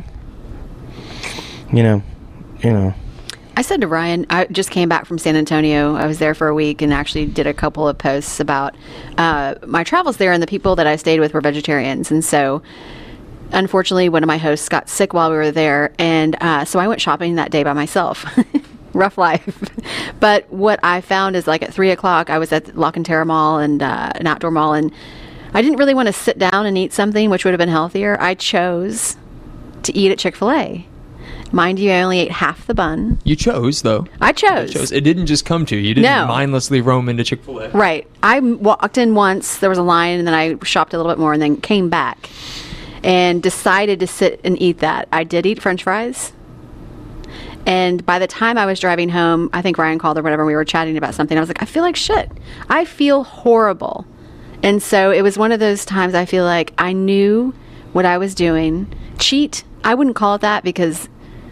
[SPEAKER 3] I said to Ryan, I just came back from San Antonio. I was there for a week and actually did a couple of posts about my travels there, and the people that I stayed with were vegetarians. And so, unfortunately, one of my hosts got sick while we were there, and so I went shopping that day by myself. Rough life. But what I found is, like, at 3 o'clock, I was at La Cantera Mall and an outdoor mall, and I didn't really want to sit down and eat something, which would have been healthier. I chose to eat at Chick-fil-A. Mind you, I only ate half the bun.
[SPEAKER 1] You chose, though.
[SPEAKER 3] I chose.
[SPEAKER 1] It didn't just come to you. You didn't mindlessly roam into Chick-fil-A.
[SPEAKER 3] Right. I walked in once. There was a line, and then I shopped a little bit more, and then came back and decided to sit and eat that. I did eat French fries. And by the time I was driving home, I think Ryan called or whatever, we were chatting about something. I was like, I feel like shit. I feel horrible. And so it was one of those times I feel like I knew what I was doing. Cheat, I wouldn't call it that because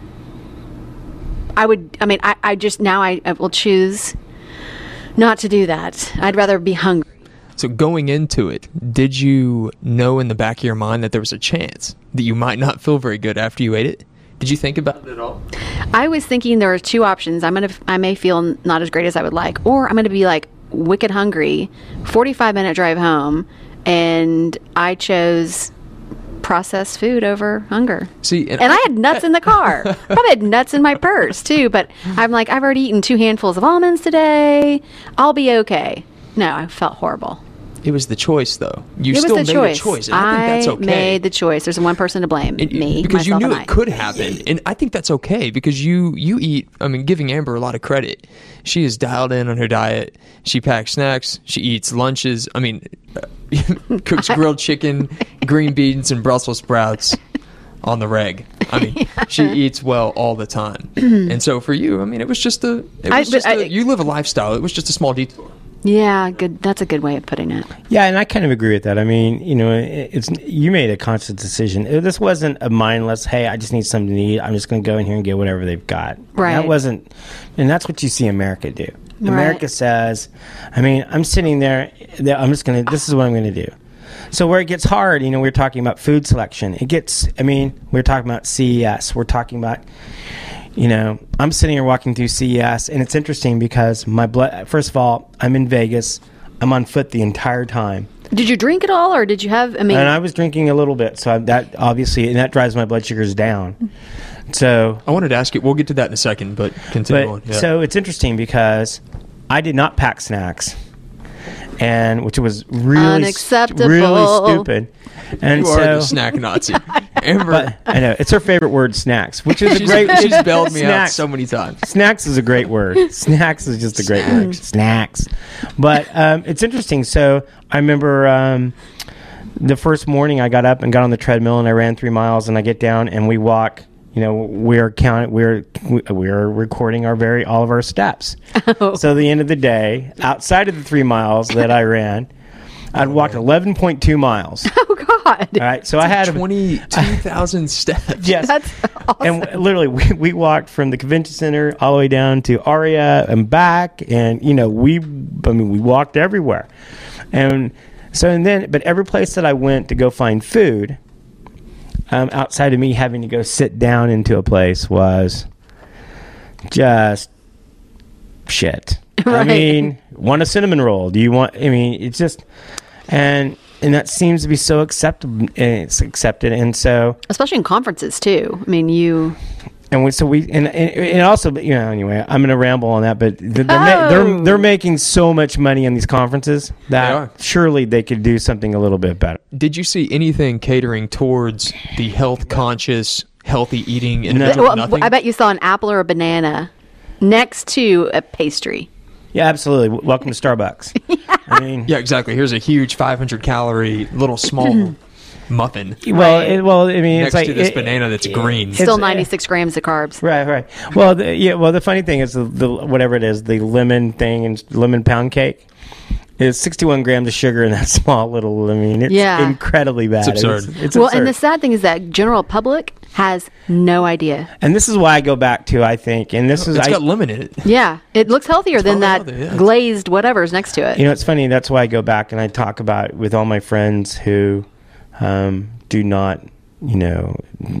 [SPEAKER 3] I will choose not to do that. I'd rather be hungry.
[SPEAKER 1] So going into it, did you know in the back of your mind that there was a chance that you might not feel very good after you ate it? Did you think about it at all? I
[SPEAKER 3] was thinking there were two options. I may feel not as great as I would like, or I'm going to be like wicked hungry, 45-minute drive home, and I chose processed food over hunger.
[SPEAKER 1] See,
[SPEAKER 3] and I had nuts in the car. Probably had nuts in my purse too, but I'm like, I've already eaten 2 handfuls of almonds today. I'll be okay. No, I felt horrible.
[SPEAKER 1] It was the choice, though. You still made a choice, and I think that's okay.
[SPEAKER 3] I made the choice. There's one person to blame, me,
[SPEAKER 1] because you knew
[SPEAKER 3] it
[SPEAKER 1] could happen, and I think that's okay because you eat. I mean, giving Amber a lot of credit. She is dialed in on her diet. She packs snacks. She eats lunches. I mean, cooks grilled chicken, green beans, and Brussels sprouts on the reg. I mean, she eats well all the time, and so for you, I mean, it was just you live a lifestyle. It was just a small detour.
[SPEAKER 3] Yeah, good. That's a good way of putting it.
[SPEAKER 4] Yeah, and I kind of agree with that. I mean, you made a conscious decision. This wasn't a mindless, hey, I just need something to eat. I'm just going to go in here and get whatever they've got.
[SPEAKER 3] Right.
[SPEAKER 4] That wasn't, and that's what you see America do. Right. America says, I mean, I'm sitting there, this is what I'm going to do. So where it gets hard, we're talking about food selection. We're talking about CES. We're talking about, I'm sitting here walking through CES, and it's interesting because first of all, I'm in Vegas. I'm on foot the entire time.
[SPEAKER 3] Did you drink at all, or did you have,
[SPEAKER 4] And I was drinking a little bit, so that obviously, and that drives my blood sugars down. So
[SPEAKER 1] I wanted to ask you, we'll get to that in a second, but continue on. Yeah.
[SPEAKER 4] So it's interesting because I did not pack snacks, which was really
[SPEAKER 3] unacceptable,
[SPEAKER 4] really stupid. And
[SPEAKER 1] you are the snack Nazi. Amber,
[SPEAKER 4] But I know it's her favorite word, snacks, which is a great.
[SPEAKER 1] she's bailed me out
[SPEAKER 4] Snacks.
[SPEAKER 1] so many times.
[SPEAKER 4] Snacks is a great word. Snacks is just a great word. Snacks. But it's interesting. So I remember the first morning I got up and got on the treadmill and I ran 3 miles and I get down and we walk. You know, we're recording all of our steps.
[SPEAKER 3] Oh.
[SPEAKER 4] So at the end of the day, outside of the 3 miles that I ran, I'd walked 11.2 miles.
[SPEAKER 3] Oh, God.
[SPEAKER 4] All right, so I had
[SPEAKER 1] 22,000 steps.
[SPEAKER 4] yes,
[SPEAKER 3] That's awesome.
[SPEAKER 4] and literally we walked from the convention center all the way down to Aria and back, and you know we walked everywhere, but every place that I went to go find food, outside of me having to go sit down into a place was just shit. I
[SPEAKER 3] Right.
[SPEAKER 4] mean, want a cinnamon roll? Do you want? I mean, it's just and that seems to be so accepted. It's accepted, and so.
[SPEAKER 3] Especially in conferences, too. I mean,
[SPEAKER 4] And also, you know, anyway, I'm going to ramble on that, but they're making so much money in these conferences
[SPEAKER 1] They are.
[SPEAKER 4] that surely they could do something a little bit better.
[SPEAKER 1] Did you see anything catering towards the health conscious, healthy eating
[SPEAKER 4] No.
[SPEAKER 1] individual?
[SPEAKER 3] well,
[SPEAKER 1] Nothing.
[SPEAKER 3] I bet you saw an apple or a banana next to a pastry.
[SPEAKER 4] Yeah, absolutely. Welcome to Starbucks. I mean,
[SPEAKER 1] Yeah, exactly. Here's a huge 500 calorie little small muffin
[SPEAKER 3] Right.
[SPEAKER 4] I mean,
[SPEAKER 1] next
[SPEAKER 4] it's like
[SPEAKER 1] to this banana that's green.
[SPEAKER 3] Still 96 grams of carbs.
[SPEAKER 4] Right. Well, the funny thing is the whatever it is, the lemon thing and lemon pound cake is 61 grams of sugar in that small little. I mean, it's
[SPEAKER 3] Yeah.
[SPEAKER 4] incredibly bad.
[SPEAKER 1] It's absurd.
[SPEAKER 4] It's
[SPEAKER 3] Well,
[SPEAKER 4] absurd.
[SPEAKER 3] and the sad thing is that general public has no idea.
[SPEAKER 4] And this is why I go back to, I think, and this is
[SPEAKER 1] It's got lemon in it.
[SPEAKER 3] Yeah, it looks healthier than that
[SPEAKER 1] totally healthy, yeah.
[SPEAKER 3] glazed whatever's next to it.
[SPEAKER 4] You know, it's funny. That's why I go back and I talk about with all my friends who do not, you know,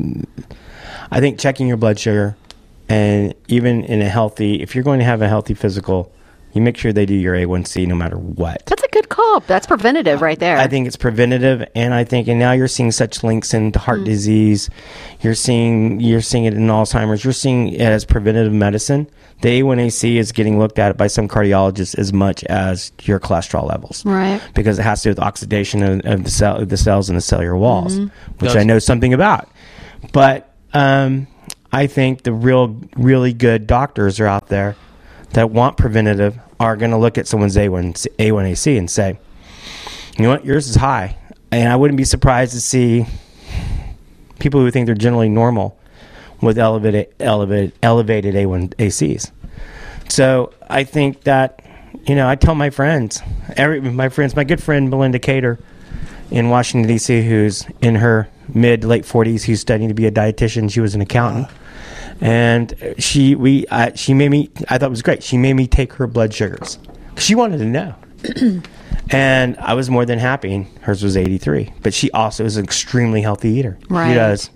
[SPEAKER 4] I think checking your blood sugar and even in a healthy, if you're going to have a healthy physical, you make sure they do your A1C no matter what.
[SPEAKER 3] That's a good call. That's preventative right there.
[SPEAKER 4] I think it's preventative, and now you're seeing such links into heart disease. You're seeing it in Alzheimer's. You're seeing it as preventative medicine. The A1AC is getting looked at by some cardiologists as much as your cholesterol levels,
[SPEAKER 3] Right.
[SPEAKER 4] Because it has to do with oxidation of the cells in the cellular walls, which
[SPEAKER 1] Does.
[SPEAKER 4] I know something about. But I think the really good doctors are out there that want preventative are going to look at someone's A1AC and say, you know what, yours is high. And I wouldn't be surprised to see people who think they're generally normal with elevated A1ACs. So I think that, you know, I tell my friends, my good friend Melinda Cater in Washington, D.C., who's in her late 40s, who's studying to be a dietitian. She was an accountant. And she made me, I thought it was great. She made me take her blood sugars. She wanted to know. And I was more than happy. Hers was 83. But she also is an extremely healthy eater.
[SPEAKER 3] Right.
[SPEAKER 4] She does.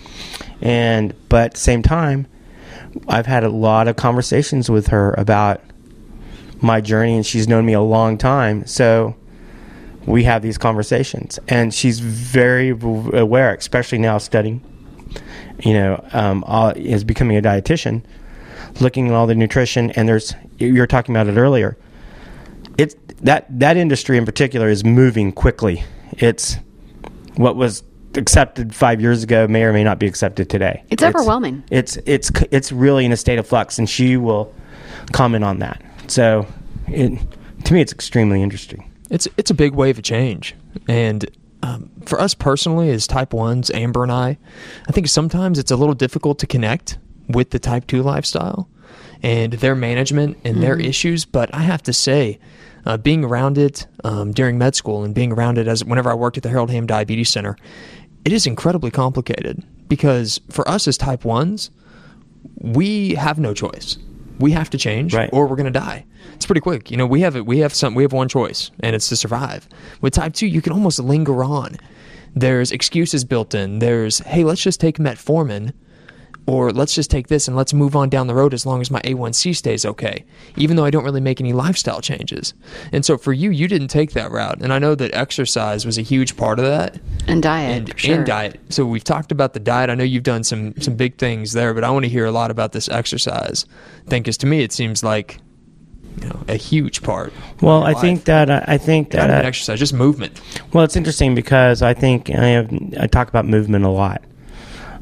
[SPEAKER 4] But at the same time, I've had a lot of conversations with her about my journey, and she's known me a long time. So we have these conversations. And she's very aware, especially now studying, you know, is becoming a dietitian, looking at all the nutrition, and you were talking about it earlier. It's that industry in particular is moving quickly. It's what was accepted 5 years ago may or may not be accepted today.
[SPEAKER 3] It's overwhelming.
[SPEAKER 4] It's really in a state of flux, and she will comment on that. So, to me, it's extremely interesting.
[SPEAKER 1] It's a big wave of change, and for us personally as type 1s, Amber and I think sometimes it's a little difficult to connect with the type 2 lifestyle and their management and their issues. But I have to say, being around it during med school and being around it whenever I worked at the Harold Hamm Diabetes Center, it is incredibly complicated because for us as type 1s, we have no choice. We have to change,
[SPEAKER 4] right,
[SPEAKER 1] or we're going to die. It's pretty quick. You know, we have one choice, and it's to survive. With type 2, you can almost linger on. There's excuses built in. There's, hey, let's just take metformin, or let's just take this and let's move on down the road as long as my A1C stays okay, even though I don't really make any lifestyle changes. And so for you didn't take that route. And I know that exercise was a huge part of that.
[SPEAKER 3] And diet, for sure.
[SPEAKER 1] And diet. So we've talked about the diet. I know you've done some big things there, but I want to hear a lot about this exercise thing, because to me it seems like, you know, a huge part.
[SPEAKER 4] Well, I think that
[SPEAKER 1] Not even exercise, just movement.
[SPEAKER 4] Well, it's interesting because I think I talk about movement a lot,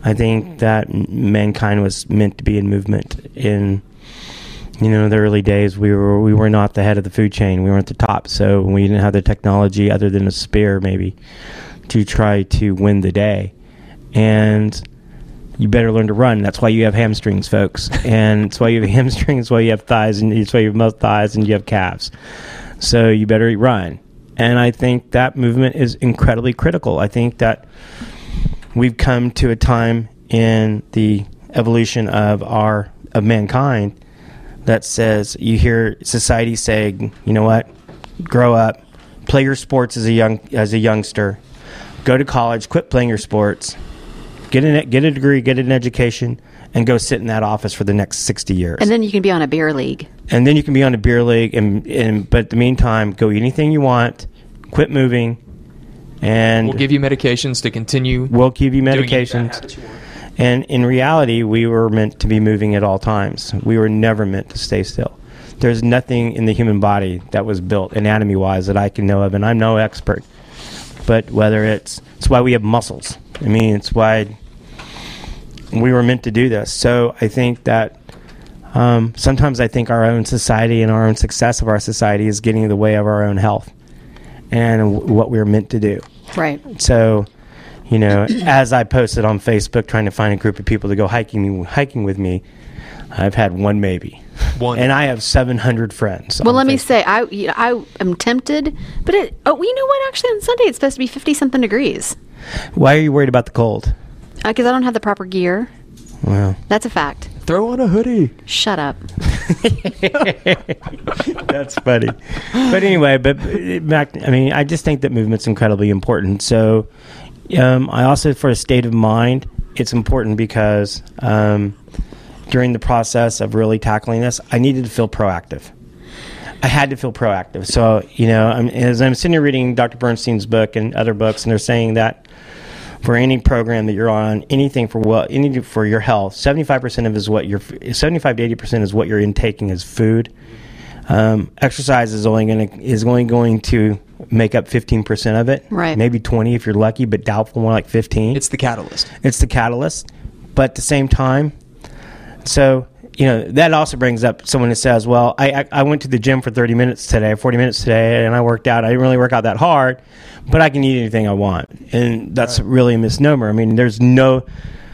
[SPEAKER 4] I think that mankind was meant to be in movement. In the early days, we were not the head of the food chain. We weren't the top, so we didn't have the technology other than a spear, maybe, to try to win the day. And you better learn to run. That's why you have hamstrings, folks. And it's why you have hamstrings, that's why you have thighs, and it's why you have most thighs, and you have calves. So you better run. And I think that movement is incredibly critical. I think that we've come to a time in the evolution of mankind that says, you hear society saying, you know what, grow up, play your sports as a youngster, go to college, quit playing your sports, get a degree, get an education, and go sit in that office for the next 60 years.
[SPEAKER 3] And then you can be on a beer league.
[SPEAKER 4] But in the meantime, go eat anything you want, quit moving, and
[SPEAKER 1] we'll give you medications to continue.
[SPEAKER 4] We'll give you medications. And in reality, we were meant to be moving at all times. We were never meant to stay still. There's nothing in the human body that was built anatomy-wise that I can know of, and I'm no expert. But it's why we have muscles. I mean, it's why we were meant to do this. So I think that sometimes I think our own society and our own success of our society is getting in the way of our own health and what we're meant to do.
[SPEAKER 3] Right.
[SPEAKER 4] So, as I posted on Facebook trying to find a group of people to go hiking with me, I've had one maybe. One. And I have 700 friends.
[SPEAKER 3] Well, let me say, I am tempted, but you know what? Actually, on Sunday, it's supposed to be 50-something degrees.
[SPEAKER 4] Why are you worried about the cold?
[SPEAKER 3] Because I don't have the proper gear.
[SPEAKER 4] Well,
[SPEAKER 3] that's a fact.
[SPEAKER 1] Throw on a hoodie.
[SPEAKER 3] Shut up.
[SPEAKER 4] That's funny. But anyway, I just think that movement's incredibly important. So I also, for a state of mind, it's important because during the process of really tackling this, I needed to feel proactive. I had to feel proactive. So, as I'm sitting here reading Dr. Bernstein's book and other books, and they're saying that for any program that you're on, anything for your health, 75% of 75 to 80% is what you're intaking as food. Exercise is only going to make up 15% of it,
[SPEAKER 3] right?
[SPEAKER 4] Maybe 20 if you're lucky, but doubtful, more like 15.
[SPEAKER 1] It's the catalyst.
[SPEAKER 4] But at the same time, so that also brings up someone that says, well, I went to the gym for 40 minutes today, and I worked out. I didn't really work out that hard, but I can eat anything I want. And that's really a misnomer. I mean, there's no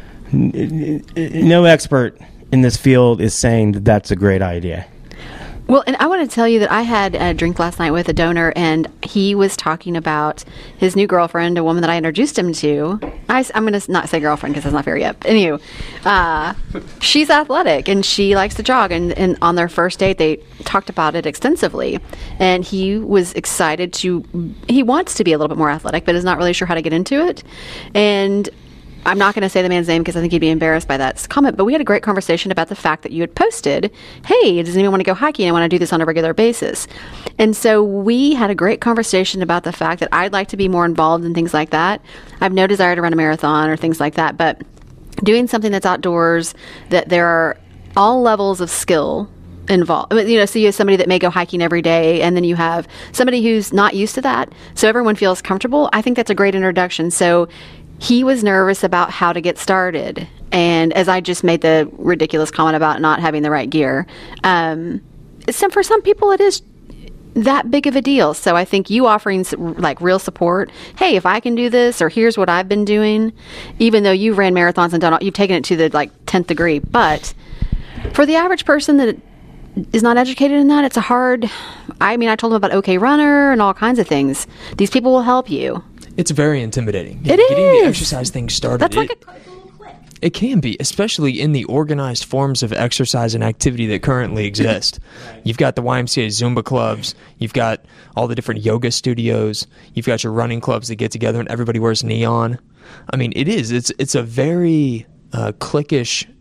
[SPEAKER 4] expert in this field is saying that that's a great idea.
[SPEAKER 3] Well, and I want to tell you that I had a drink last night with a donor, and he was talking about his new girlfriend, a woman that I introduced him to. I'm going to not say girlfriend because that's not fair yet. But anyway, she's athletic, and she likes to jog. And on their first date, they talked about it extensively. And he was excited he wants to be a little bit more athletic, but is not really sure how to get into it. And I'm not going to say the man's name because I think he'd be embarrassed by that comment, but we had a great conversation about the fact that you had posted, hey, does anyone want to go hiking? I want to do this on a regular basis. And so we had a great conversation about the fact that I'd like to be more involved in things like that. I have no desire to run a marathon or things like that, but doing something that's outdoors, that there are all levels of skill involved. So you have somebody that may go hiking every day, and then you have somebody who's not used to that, so everyone feels comfortable. I think that's a great introduction. So he was nervous about how to get started. And as I just made the ridiculous comment about not having the right gear, for some people it is that big of a deal. So I think you offering like real support, hey, if I can do this, or here's what I've been doing, even though you've ran marathons and you've taken it to the 10th degree. But for the average person that is not educated in that, it's I told them about OK Runner and all kinds of things. These people will help you.
[SPEAKER 1] It's very intimidating.
[SPEAKER 3] It
[SPEAKER 1] Getting
[SPEAKER 3] is.
[SPEAKER 1] the exercise thing started.
[SPEAKER 3] That's like
[SPEAKER 1] it can be, especially in the organized forms of exercise and activity that currently exist. You've got the YMCA Zumba clubs. You've got all the different yoga studios. You've got your running clubs that get together and everybody wears neon. I mean, it is. It's a very cliquish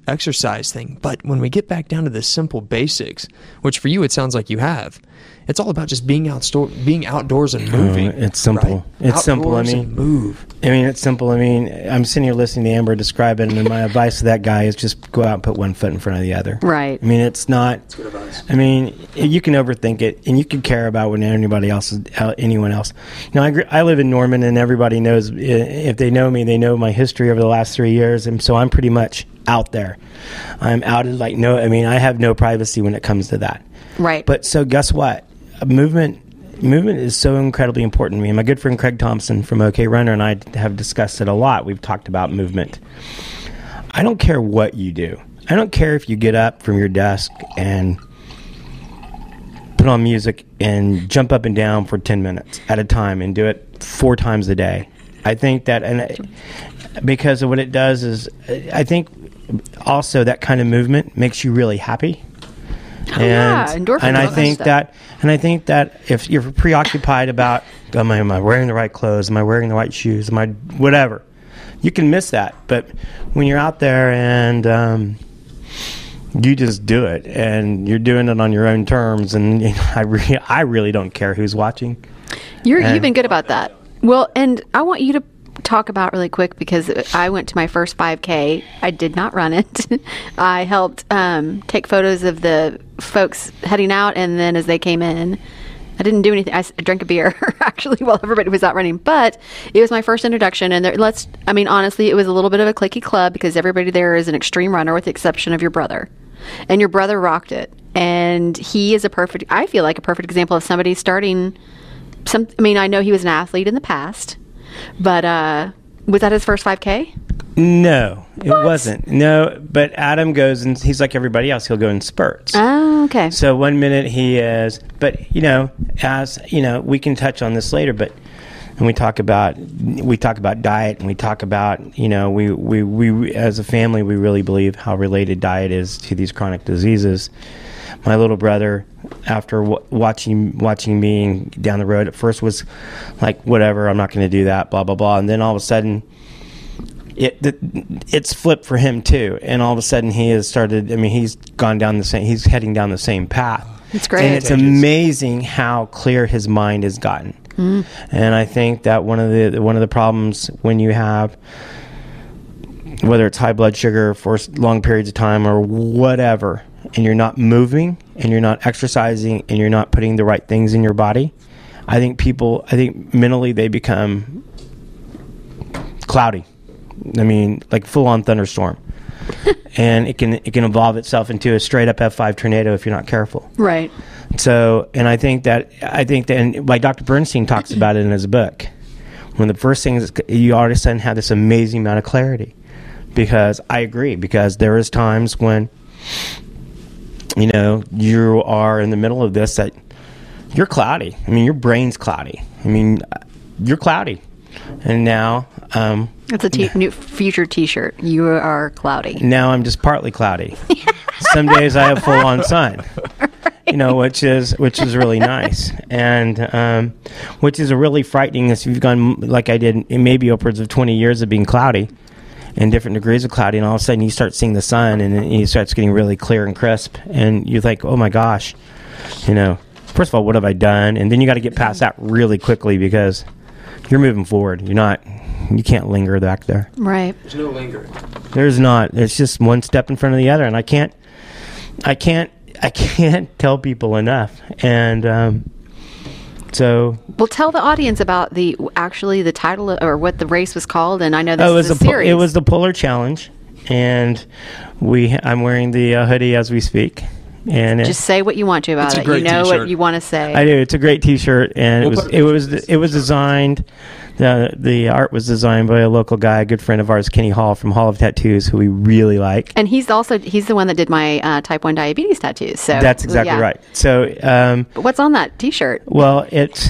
[SPEAKER 1] exercise thing. But when we get back down to the simple basics, which for you it sounds like you have, it's all about just being outdoors and moving.
[SPEAKER 4] It's simple.
[SPEAKER 1] Right?
[SPEAKER 4] It's simple. I
[SPEAKER 1] Outdoors
[SPEAKER 4] mean,
[SPEAKER 1] and move.
[SPEAKER 4] I mean, it's simple. I mean, I'm sitting here listening to Amber describe it, and my advice to that guy is just go out and put one foot in front of the other.
[SPEAKER 3] Right.
[SPEAKER 4] I mean, it's not.
[SPEAKER 1] That's good advice.
[SPEAKER 4] I mean, you can overthink it, and you can care about what anyone else. You know, I live in Norman, and everybody knows. If they know me, they know my history over the last 3 years, and so I'm pretty much out there. I'm outed like no. I mean, I have no privacy when it comes to that.
[SPEAKER 3] Right.
[SPEAKER 4] But so guess what? Movement is so incredibly important to me. My good friend Craig Thompson from OK Runner and I have discussed it a lot. We've talked about movement. I don't care what you do. I don't care if you get up from your desk and put on music and jump up and down for 10 minutes at a time and do it 4 times a day. I think that, and because of what it does is, I think also that kind of movement makes you really happy.
[SPEAKER 3] Endorphins.
[SPEAKER 4] And I think that if you're preoccupied about, am I wearing the right clothes? Am I wearing the right shoes? Am I whatever? You can miss that. But when you're out there and you just do it, and you're doing it on your own terms, and you know, I really don't care who's watching.
[SPEAKER 3] You've been good about that. Well, and I want you to talk about really quick, because I went to my first 5K. I did not run it. I helped take photos of the folks heading out, and then as they came in, I didn't do anything. I drank a beer actually while everybody was out running, but it was my first introduction. And honestly, it was a little bit of a cliquey club, because everybody there is an extreme runner with the exception of your brother, and your brother rocked it. And he is I feel like a perfect example of somebody starting I know he was an athlete in the past, but was that his first 5K?
[SPEAKER 4] No, it wasn't. No, but Adam goes, and he's like everybody else. He'll go in spurts.
[SPEAKER 3] Oh, okay.
[SPEAKER 4] So 1 minute he is, but you know, as you know, we can touch on this later. But and we talk about diet, and we talk about, you know, we as a family, we really believe how related diet is to these chronic diseases. My little brother, after watching me down the road, at first was like, whatever, I'm not going to do that, blah, blah, blah. And then all of a sudden, it's flipped for him too. And all of a sudden he has started, he's heading down the same path.
[SPEAKER 3] It's great.
[SPEAKER 4] And it's amazing how clear his mind has gotten. Mm. And I think that one of the problems when you have, whether it's high blood sugar for long periods of time or whatever, and you're not moving, and you're not exercising, and you're not putting the right things in your body, I think mentally they become cloudy. Like full-on thunderstorm. And it can evolve itself into a straight-up F5 tornado if you're not careful.
[SPEAKER 3] Right.
[SPEAKER 4] So, and I think that, and like Dr. Bernstein talks about it in his book, one of the first things is you all of a sudden have this amazing amount of clarity. Because I agree, because there is times when, you know, you are in the middle of this that you're cloudy. Your brain's cloudy. You're cloudy. And now...
[SPEAKER 3] it's a new future T-shirt. You are cloudy.
[SPEAKER 4] Now I'm just partly cloudy. Some days I have full-on sun. You know, which is really nice. And which is a really frightening, if you've gone, like I did, maybe upwards of 20 years of being cloudy, and different degrees of cloudy, and all of a sudden you start seeing the sun, and it starts getting really clear and crisp, and you think, oh my gosh, you know, first of all, what have I done? And then you got to get past that really quickly, because you're moving forward. You can't linger back there.
[SPEAKER 3] Right.
[SPEAKER 1] There's no lingering.
[SPEAKER 4] There's not. It's just one step in front of the other, and I can't tell people enough. And so,
[SPEAKER 3] well, tell the audience about the title or what the race was called. And I know this is a series.
[SPEAKER 4] It was the Polar Challenge, and I'm wearing the hoodie as we speak. And
[SPEAKER 3] just say what you want to about it. You know t-shirt. What you want to say.
[SPEAKER 4] I do. It's a great T-shirt, and it was designed. The art was designed by a local guy, a good friend of ours, Kenny Hall from Hall of Tattoos, who we really like.
[SPEAKER 3] And he's the one that did my type 1 diabetes tattoos. So
[SPEAKER 4] that's exactly right. So,
[SPEAKER 3] but what's on that T-shirt?
[SPEAKER 4] Well, it's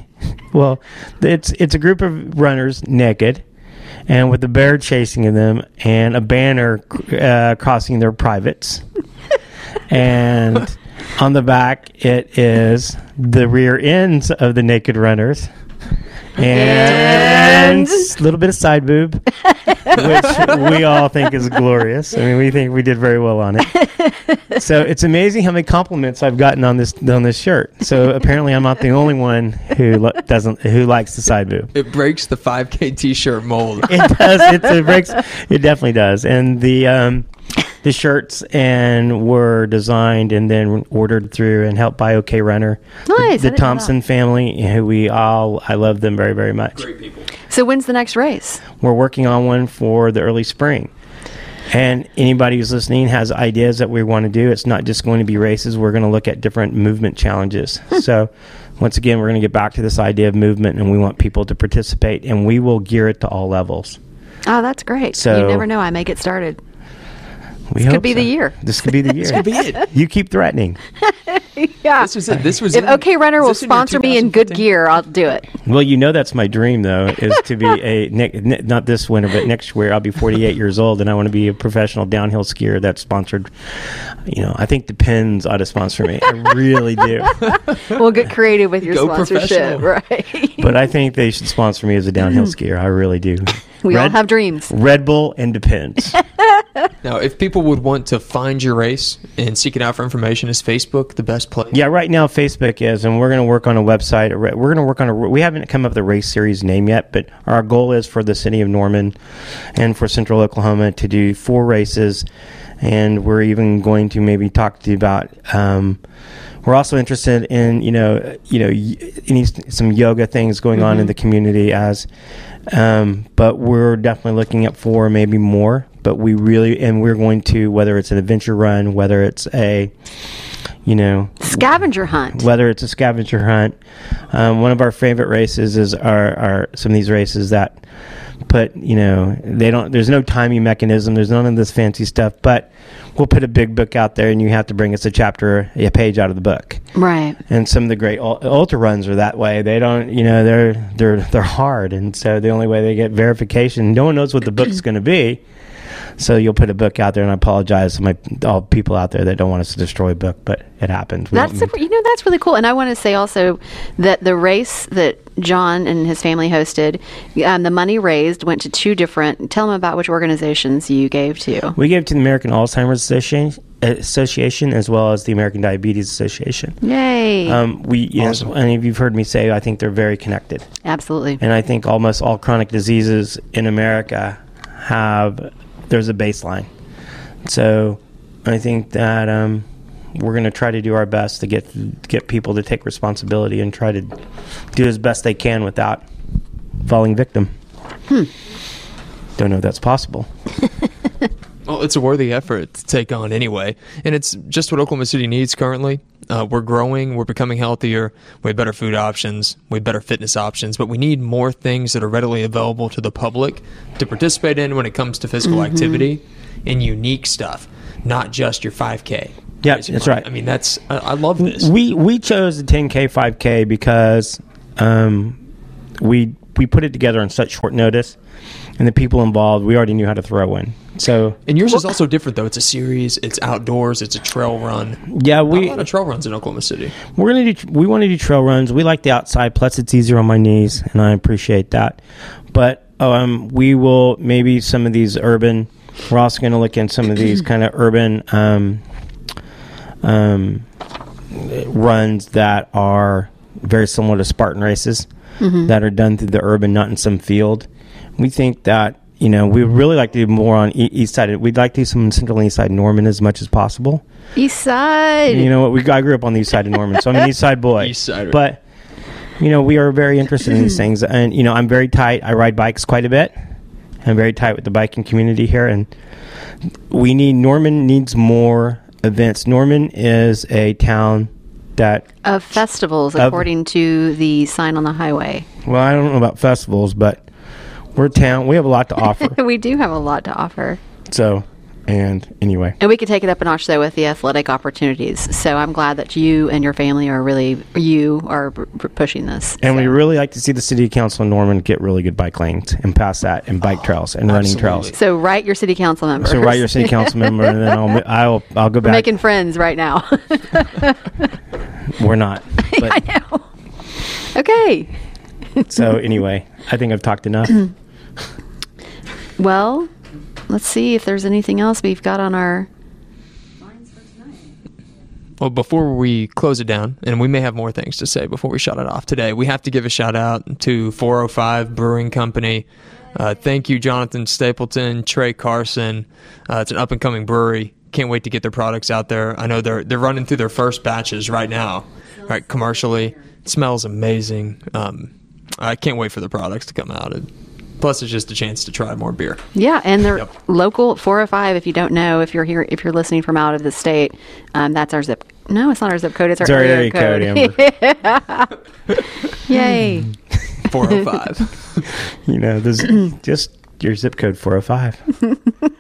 [SPEAKER 4] a group of runners naked, and with a bear chasing them, and a banner crossing their privates. And on the back, it is the rear ends of the naked runners. and a little bit of side boob, which we all think is glorious. I mean, we think we did very well on it. So it's amazing how many compliments I've gotten on this shirt. So apparently, I'm not the only one who likes the side boob.
[SPEAKER 1] It breaks the 5K T-shirt mold.
[SPEAKER 4] It does. It definitely does. And the shirts were designed and then ordered through and helped by OK Runner.
[SPEAKER 3] Nice.
[SPEAKER 4] The Thompson family, who I love them very, very much.
[SPEAKER 1] Great people.
[SPEAKER 3] So when's the next race?
[SPEAKER 4] We're working on one for the early spring. And anybody who's listening has ideas that we want to do. It's not just going to be races. We're going to look at different movement challenges. So once again, we're going to get back to this idea of movement, and we want people to participate, and we will gear it to all levels.
[SPEAKER 3] Oh, that's great.
[SPEAKER 4] So,
[SPEAKER 3] you never know. I may get started.
[SPEAKER 4] This
[SPEAKER 3] could be the year.
[SPEAKER 4] This could be the year.
[SPEAKER 1] This could be it.
[SPEAKER 4] You keep threatening.
[SPEAKER 3] Yeah.
[SPEAKER 1] This was it.
[SPEAKER 3] If OK Runner will sponsor me in good gear, I'll do it.
[SPEAKER 4] Well, that's my dream, though, is to be not this winter, but next year. I'll be 48 years old, and I want to be a professional downhill skier that's sponsored. I think Depends ought to sponsor me. I really do.
[SPEAKER 3] We'll get creative with your
[SPEAKER 1] Go
[SPEAKER 3] sponsorship,
[SPEAKER 1] professional.
[SPEAKER 3] right?
[SPEAKER 4] But I think they should sponsor me as a downhill skier. I really do.
[SPEAKER 3] We all have dreams.
[SPEAKER 4] Red Bull and Depends.
[SPEAKER 1] Now, if people would want to find your race and seek it out for information, is Facebook the best place?
[SPEAKER 4] Yeah, right now Facebook is, and we're going to work on a website. We're going to work on we haven't come up with a race series name yet, but our goal is for the city of Norman and for Central Oklahoma to do 4 races, and we're even going to maybe talk to you about. We're also interested in some yoga things going on in the community but we're definitely looking at 4, maybe more. But we're going to, whether it's an adventure run, whether it's a,
[SPEAKER 3] scavenger hunt.
[SPEAKER 4] Whether it's a scavenger hunt. One of our favorite races are some of these races that put, there's no timing mechanism. There's none of this fancy stuff, but we'll put a big book out there and you have to bring us a page out of the book.
[SPEAKER 3] Right.
[SPEAKER 4] And some of the great ultra runs are that way. They don't, they're hard. And so the only way they get verification, no one knows what the book's going to be. So you'll put a book out there, and I apologize to all people out there that don't want us to destroy a book, but it happens.
[SPEAKER 3] That's really cool. And I want to say also that the race that John and his family hosted, the money raised went to 2 different. Tell them about which organizations you gave to.
[SPEAKER 4] We gave to the American Alzheimer's Association as well as the American Diabetes Association.
[SPEAKER 3] Yay!
[SPEAKER 4] Awesome. And if you've heard me say, I think they're very connected.
[SPEAKER 3] Absolutely.
[SPEAKER 4] And I think almost all chronic diseases in America there's a baseline. So I think that we're going to try to do our best to get people to take responsibility and try to do as best they can without falling victim. Don't know if that's possible.
[SPEAKER 1] Well, it's a worthy effort to take on anyway, and it's just what Oklahoma City needs currently. We're growing, we're becoming healthier, we have better food options, we have better fitness options, but we need more things that are readily available to the public to participate in when it comes to physical activity and unique stuff, not just your 5K.
[SPEAKER 4] Yeah, that's right.
[SPEAKER 1] I mean, I love this.
[SPEAKER 4] We chose the 10K, 5K because we put it together on such short notice, and the people involved, we already knew how to throw in. So,
[SPEAKER 1] and yours is also different, though. It's a series. It's outdoors. It's a trail run.
[SPEAKER 4] Yeah,
[SPEAKER 1] a lot of trail runs in Oklahoma City.
[SPEAKER 4] We want to do trail runs. We like the outside. Plus, it's easier on my knees, and I appreciate that. But we will maybe some of these urban. We're also going to look in some of these kind of urban runs that are very similar to Spartan races that are done through the urban, not in some field. We think that. We would really like to do more on east side. We'd like to do some in central and east side Norman as much as possible.
[SPEAKER 3] East side.
[SPEAKER 4] You know what? I grew up on the east side of Norman, so I'm an east side boy.
[SPEAKER 1] East side.
[SPEAKER 4] But, we are very interested in these things. And, I'm very tight. I ride bikes quite a bit. I'm very tight with the biking community here. And Norman needs more events. Norman is a town
[SPEAKER 3] of festivals, according to the sign on the highway.
[SPEAKER 4] Well, I don't know about festivals, but we're a town. We have a lot to offer.
[SPEAKER 3] We do have a lot to offer.
[SPEAKER 4] So, and anyway.
[SPEAKER 3] And we could take it up a notch, though, with the athletic opportunities. So I'm glad that you and your family are pushing this.
[SPEAKER 4] And we really like to see the City Council in Norman get really good bike lanes and pass that and bike trails and running trails.
[SPEAKER 3] So write your City Council members.
[SPEAKER 4] So write your City Council member, and then I'll go back.
[SPEAKER 3] We're making friends right now.
[SPEAKER 4] We're not. But
[SPEAKER 3] I know. Okay.
[SPEAKER 4] So anyway, I think I've talked enough.
[SPEAKER 3] Well, let's see if there's anything else we've got on our...
[SPEAKER 1] Well, before we close it down, and we may have more things to say before we shut it off today, we have to give a shout out to 405 Brewing Company. Thank you, Jonathan Stapleton, Trey Carson. It's an up-and-coming brewery. Can't wait to get their products out there. I know they're running through their first batches right now, right, commercially. It smells amazing. I can't wait for the products to come out. Plus, it's just a chance to try more beer.
[SPEAKER 3] Yeah, and they're local 405. If you don't know, if you're here, if you're listening from out of the state, that's our zip. No, it's not our zip code. It's our area code.
[SPEAKER 4] Amber.
[SPEAKER 3] Yay!
[SPEAKER 1] 405.
[SPEAKER 4] There's just your zip code 405.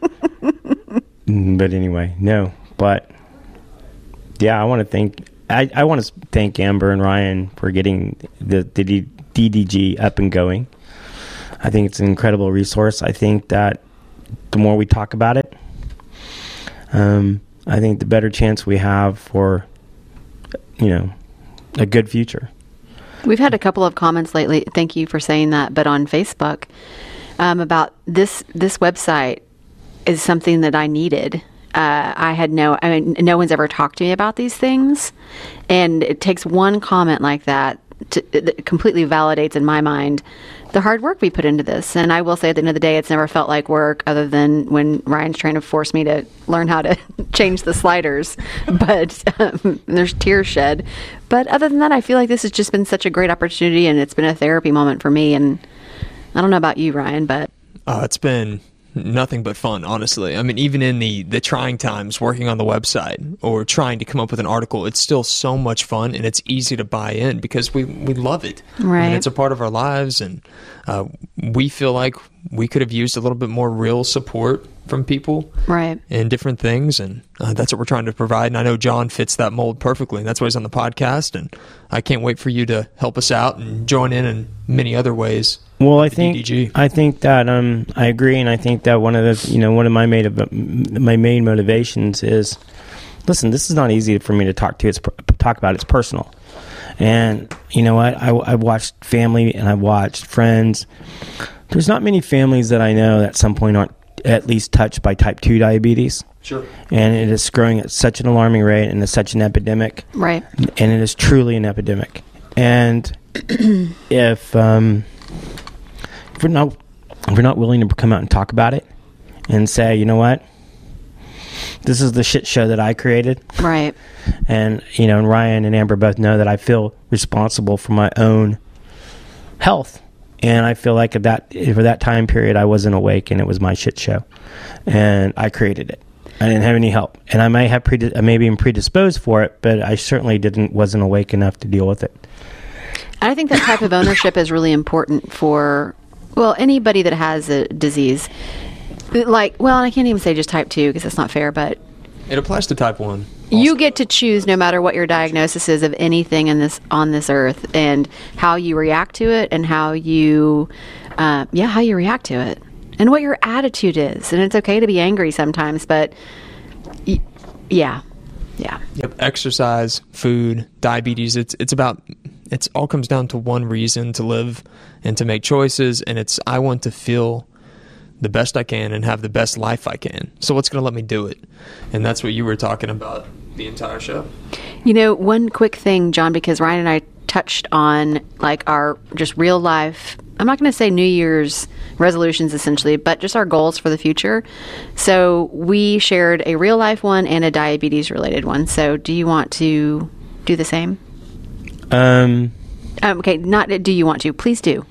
[SPEAKER 4] But anyway, no. But yeah, I want to thank Amber and Ryan for getting the DDG up and going. I think it's an incredible resource. I think that the more we talk about it, I think the better chance we have for, a good future.
[SPEAKER 3] We've had a couple of comments lately. Thank you for saying that. But on Facebook, about this website is something that I needed. No one's ever talked to me about these things, and it takes one comment like that that completely validates in my mind the hard work we put into this. And I will say at the end of the day, it's never felt like work other than when Ryan's trying to force me to learn how to change the sliders. But there's tears shed. But other than that, I feel like this has just been such a great opportunity, and it's been a therapy moment for me. And I don't know about you, Ryan, but...
[SPEAKER 1] It's been nothing but fun, honestly. I mean, even in the trying times working on the website or trying to come up with an article, it's still so much fun, and it's easy to buy in because we love it.
[SPEAKER 3] Right.
[SPEAKER 1] I mean, it's a part of our lives, and we feel like we could have used a little bit more real support from people,
[SPEAKER 3] right,
[SPEAKER 1] in different things, and that's what we're trying to provide. And I know John fits that mold perfectly, and that's why he's on the podcast, and I can't wait for you to help us out and join in many other ways.
[SPEAKER 4] Well, I think that I agree, and I think that one of my main motivations is, listen, this is not easy for me to talk about. It's personal, and you know what? I watched family and I watched friends. There's not many families that I know that at some point aren't at least touched by type 2 diabetes.
[SPEAKER 1] Sure.
[SPEAKER 4] And it is growing at such an alarming rate, and it's such an epidemic.
[SPEAKER 3] Right.
[SPEAKER 4] And it is truly an epidemic. And if we're not willing to come out and talk about it and say, you know what, this is the shit show that I created.
[SPEAKER 3] Right.
[SPEAKER 4] And, and Ryan and Amber both know that I feel responsible for my own health. And I feel like for that time period, I wasn't awake, and it was my shit show. And I created it. I didn't have any help. And I may have been predisposed for it, but I certainly wasn't awake enough to deal with it.
[SPEAKER 3] I think that type of ownership is really important for, anybody that has a disease. I can't even say just type 2 because that's not fair, but...
[SPEAKER 1] It applies to type 1.
[SPEAKER 3] You get to choose no matter what your diagnosis is of anything on this earth, and how you react to it, and how you react to it, and what your attitude is. And it's okay to be angry sometimes, but yeah.
[SPEAKER 1] Yep. Exercise, food, diabetes. It all comes down to one reason: to live and to make choices. And I want to feel the best I can and have the best life I can. So what's going to let me do it? And that's what you were talking about the entire show.
[SPEAKER 3] One quick thing, John, because Ryan and I touched on our just real life, I'm not going to say New Year's resolutions essentially, but just our goals for the future. So we shared a real life one and a diabetes related one. So do you want to do the same? Okay, not do you want to, please do.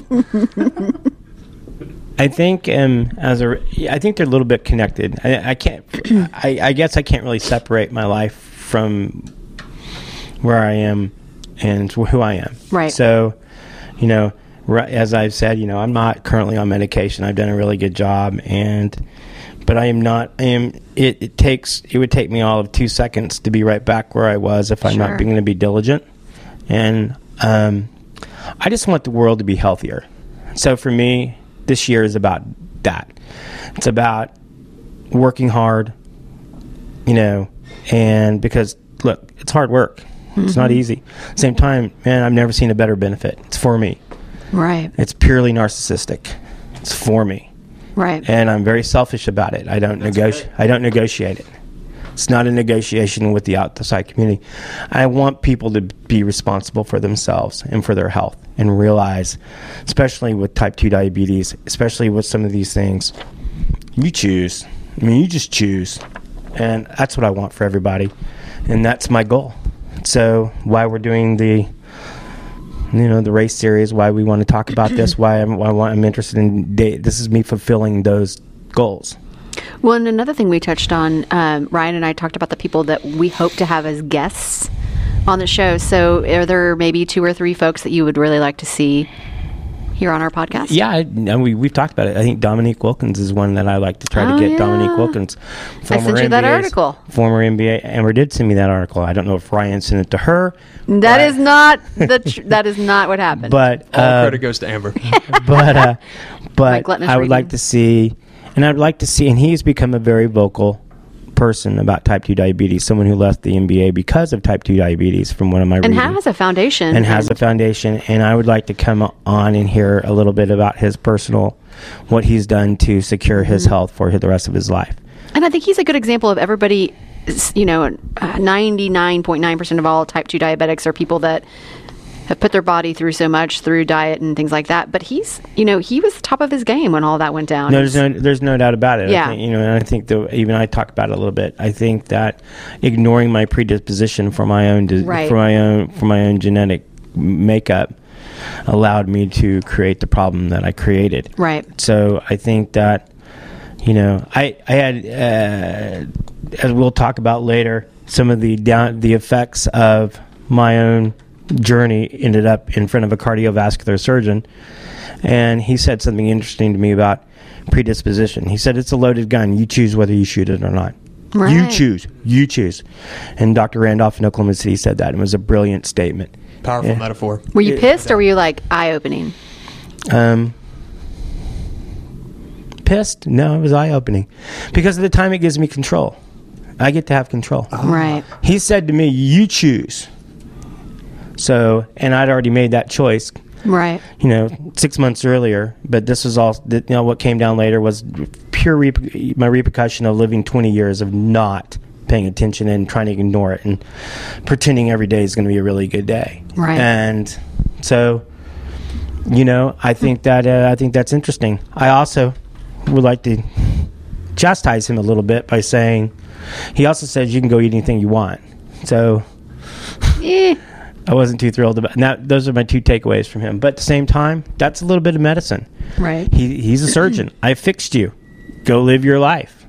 [SPEAKER 4] I think I think they're a little bit connected. I guess I can't really separate my life from where I am and who I am.
[SPEAKER 3] Right.
[SPEAKER 4] So, as I've said, I'm not currently on medication. I've done a really good job, but I am not. It would take me all of 2 seconds to be right back where I was if I'm not going to be diligent. And I just want the world to be healthier. So for me, this year is about that. It's about working hard, and because, look, it's hard work. Mm-hmm. It's not easy. At the same time, man, I've never seen a better benefit. It's for me.
[SPEAKER 3] Right.
[SPEAKER 4] It's purely narcissistic. It's for me.
[SPEAKER 3] Right.
[SPEAKER 4] And I'm very selfish about it. I don't negotiate it. It's not a negotiation with the outside community. I want people to be responsible for themselves and for their health and realize, especially with type 2 diabetes, especially with some of these things, you choose. I mean, you just choose. And that's what I want for everybody. And that's my goal. So why we're doing the race series, why we want to talk about this, why I'm interested in this is me fulfilling those goals.
[SPEAKER 3] Well, and another thing we touched on, Ryan and I talked about the people that we hope to have as guests on the show. So are there maybe 2 or 3 folks that you would really like to see here on our podcast?
[SPEAKER 4] Yeah, we've talked about it. I think Dominique Wilkins is one that I like to try to get. Yeah. Dominique Wilkins.
[SPEAKER 3] I sent you that article.
[SPEAKER 4] Former NBA. Amber did send me that article. I don't know if Ryan sent it to her.
[SPEAKER 3] That is not what happened.
[SPEAKER 1] But all credit goes to Amber.
[SPEAKER 4] But I would like to see, and he's become a very vocal person about type 2 diabetes, someone who left the NBA because of type 2 diabetes from one of my readings.
[SPEAKER 3] And has a foundation.
[SPEAKER 4] And I would like to come on and hear a little bit about his personal, what he's done to secure his health for the rest of his life.
[SPEAKER 3] And I think he's a good example of everybody, 99.9% of all type 2 diabetics are people that have put their body through so much through diet and things like that. But he's, he was top of his game when all that went down.
[SPEAKER 4] No, there's no doubt about it.
[SPEAKER 3] Yeah.
[SPEAKER 4] And I think even I talk about it a little bit. I think that ignoring my predisposition for my own for my own genetic makeup allowed me to create the problem that I created.
[SPEAKER 3] Right.
[SPEAKER 4] So I think that I had as we'll talk about later, some of the effects of my own journey ended up in front of a cardiovascular surgeon, and he said something interesting to me about predisposition. He said, it's a loaded gun. You choose whether you shoot it or not.
[SPEAKER 3] Right.
[SPEAKER 4] You choose. And Dr. Randolph in Oklahoma City said that. It was a brilliant statement.
[SPEAKER 1] Powerful metaphor.
[SPEAKER 3] Were you pissed or were you like eye-opening?
[SPEAKER 4] Pissed? No, it was eye-opening. Because at the time it gives me control. I get to have control.
[SPEAKER 3] Right.
[SPEAKER 4] He said to me, you choose. So, and I'd already made that choice,
[SPEAKER 3] right?
[SPEAKER 4] 6 months earlier. But this was all, what came down later was pure my repercussion of living 20 years of not paying attention and trying to ignore it and pretending every day is going to be a really good day.
[SPEAKER 3] Right.
[SPEAKER 4] And so, I think that's interesting. I also would like to chastise him a little bit by saying, he also says you can go eat anything you want. So. I wasn't too thrilled about that. Those are my 2 takeaways from him. But at the same time, that's a little bit of medicine.
[SPEAKER 3] Right.
[SPEAKER 4] He's a surgeon. I fixed you. Go live your life.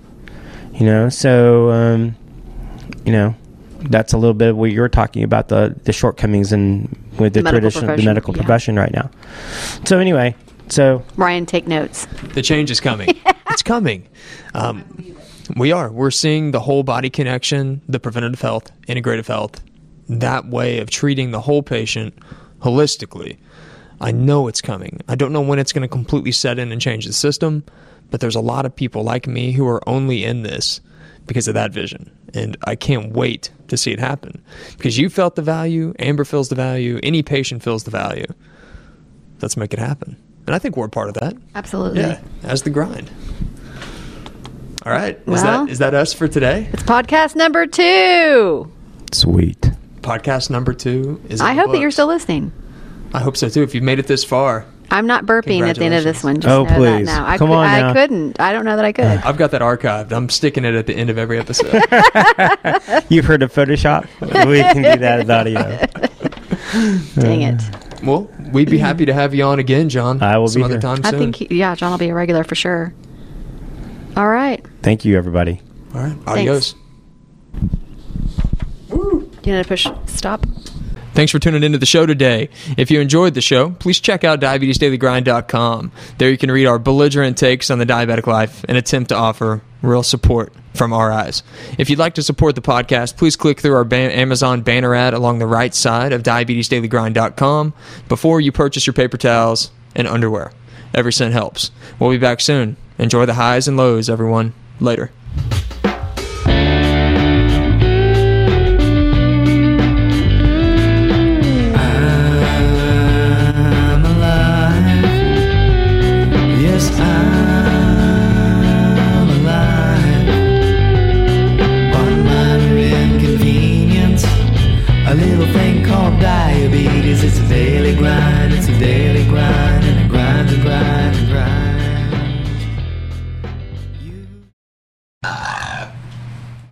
[SPEAKER 4] So, that's a little bit of what you're talking about, the shortcomings with the medical profession right now. So anyway,
[SPEAKER 3] Ryan, take notes.
[SPEAKER 1] The change is coming. It's coming. We're seeing the whole body connection, the preventative health, integrative health, that way of treating the whole patient holistically. I know it's coming. I don't know when it's going to completely set in and change the system, but there's a lot of people like me who are only in this because of that vision. And I can't wait to see it happen. Because you felt the value, Amber feels the value, any patient feels the value. Let's make it happen. And I think we're a part of that.
[SPEAKER 3] Absolutely.
[SPEAKER 1] Yeah, as the grind. All right. Is that us for today?
[SPEAKER 3] It's podcast number 2.
[SPEAKER 4] Sweet.
[SPEAKER 1] Podcast number 2 is.
[SPEAKER 3] I hope that you're still listening.
[SPEAKER 1] I hope so too. If you've made it this far,
[SPEAKER 3] I'm not burping at the end of this one. Just know
[SPEAKER 4] please!
[SPEAKER 3] That now.
[SPEAKER 4] Come on now.
[SPEAKER 3] I couldn't. I don't know that I could.
[SPEAKER 1] I've got that archived. I'm sticking it at the end of every episode.
[SPEAKER 4] You've heard of Photoshop? We can do that as audio.
[SPEAKER 3] Dang it!
[SPEAKER 1] Well, we'd be happy to have you on again, John.
[SPEAKER 4] I will
[SPEAKER 1] some
[SPEAKER 4] be
[SPEAKER 1] other
[SPEAKER 4] here.
[SPEAKER 1] time
[SPEAKER 3] I
[SPEAKER 1] soon.
[SPEAKER 3] think John will be a regular for sure. All right.
[SPEAKER 4] Thank you, everybody.
[SPEAKER 1] All right. Adios.
[SPEAKER 3] You know to push stop.
[SPEAKER 1] Thanks for tuning into the show today. If you enjoyed the show, please check out DiabetesDailyGrind.com. There you can read our belligerent takes on the diabetic life and attempt to offer real support from our eyes. If you'd like to support the podcast, please click through our Amazon banner ad along the right side of DiabetesDailyGrind.com before you purchase your paper towels and underwear. Every cent helps. We'll be back soon. Enjoy the highs and lows, everyone. Later.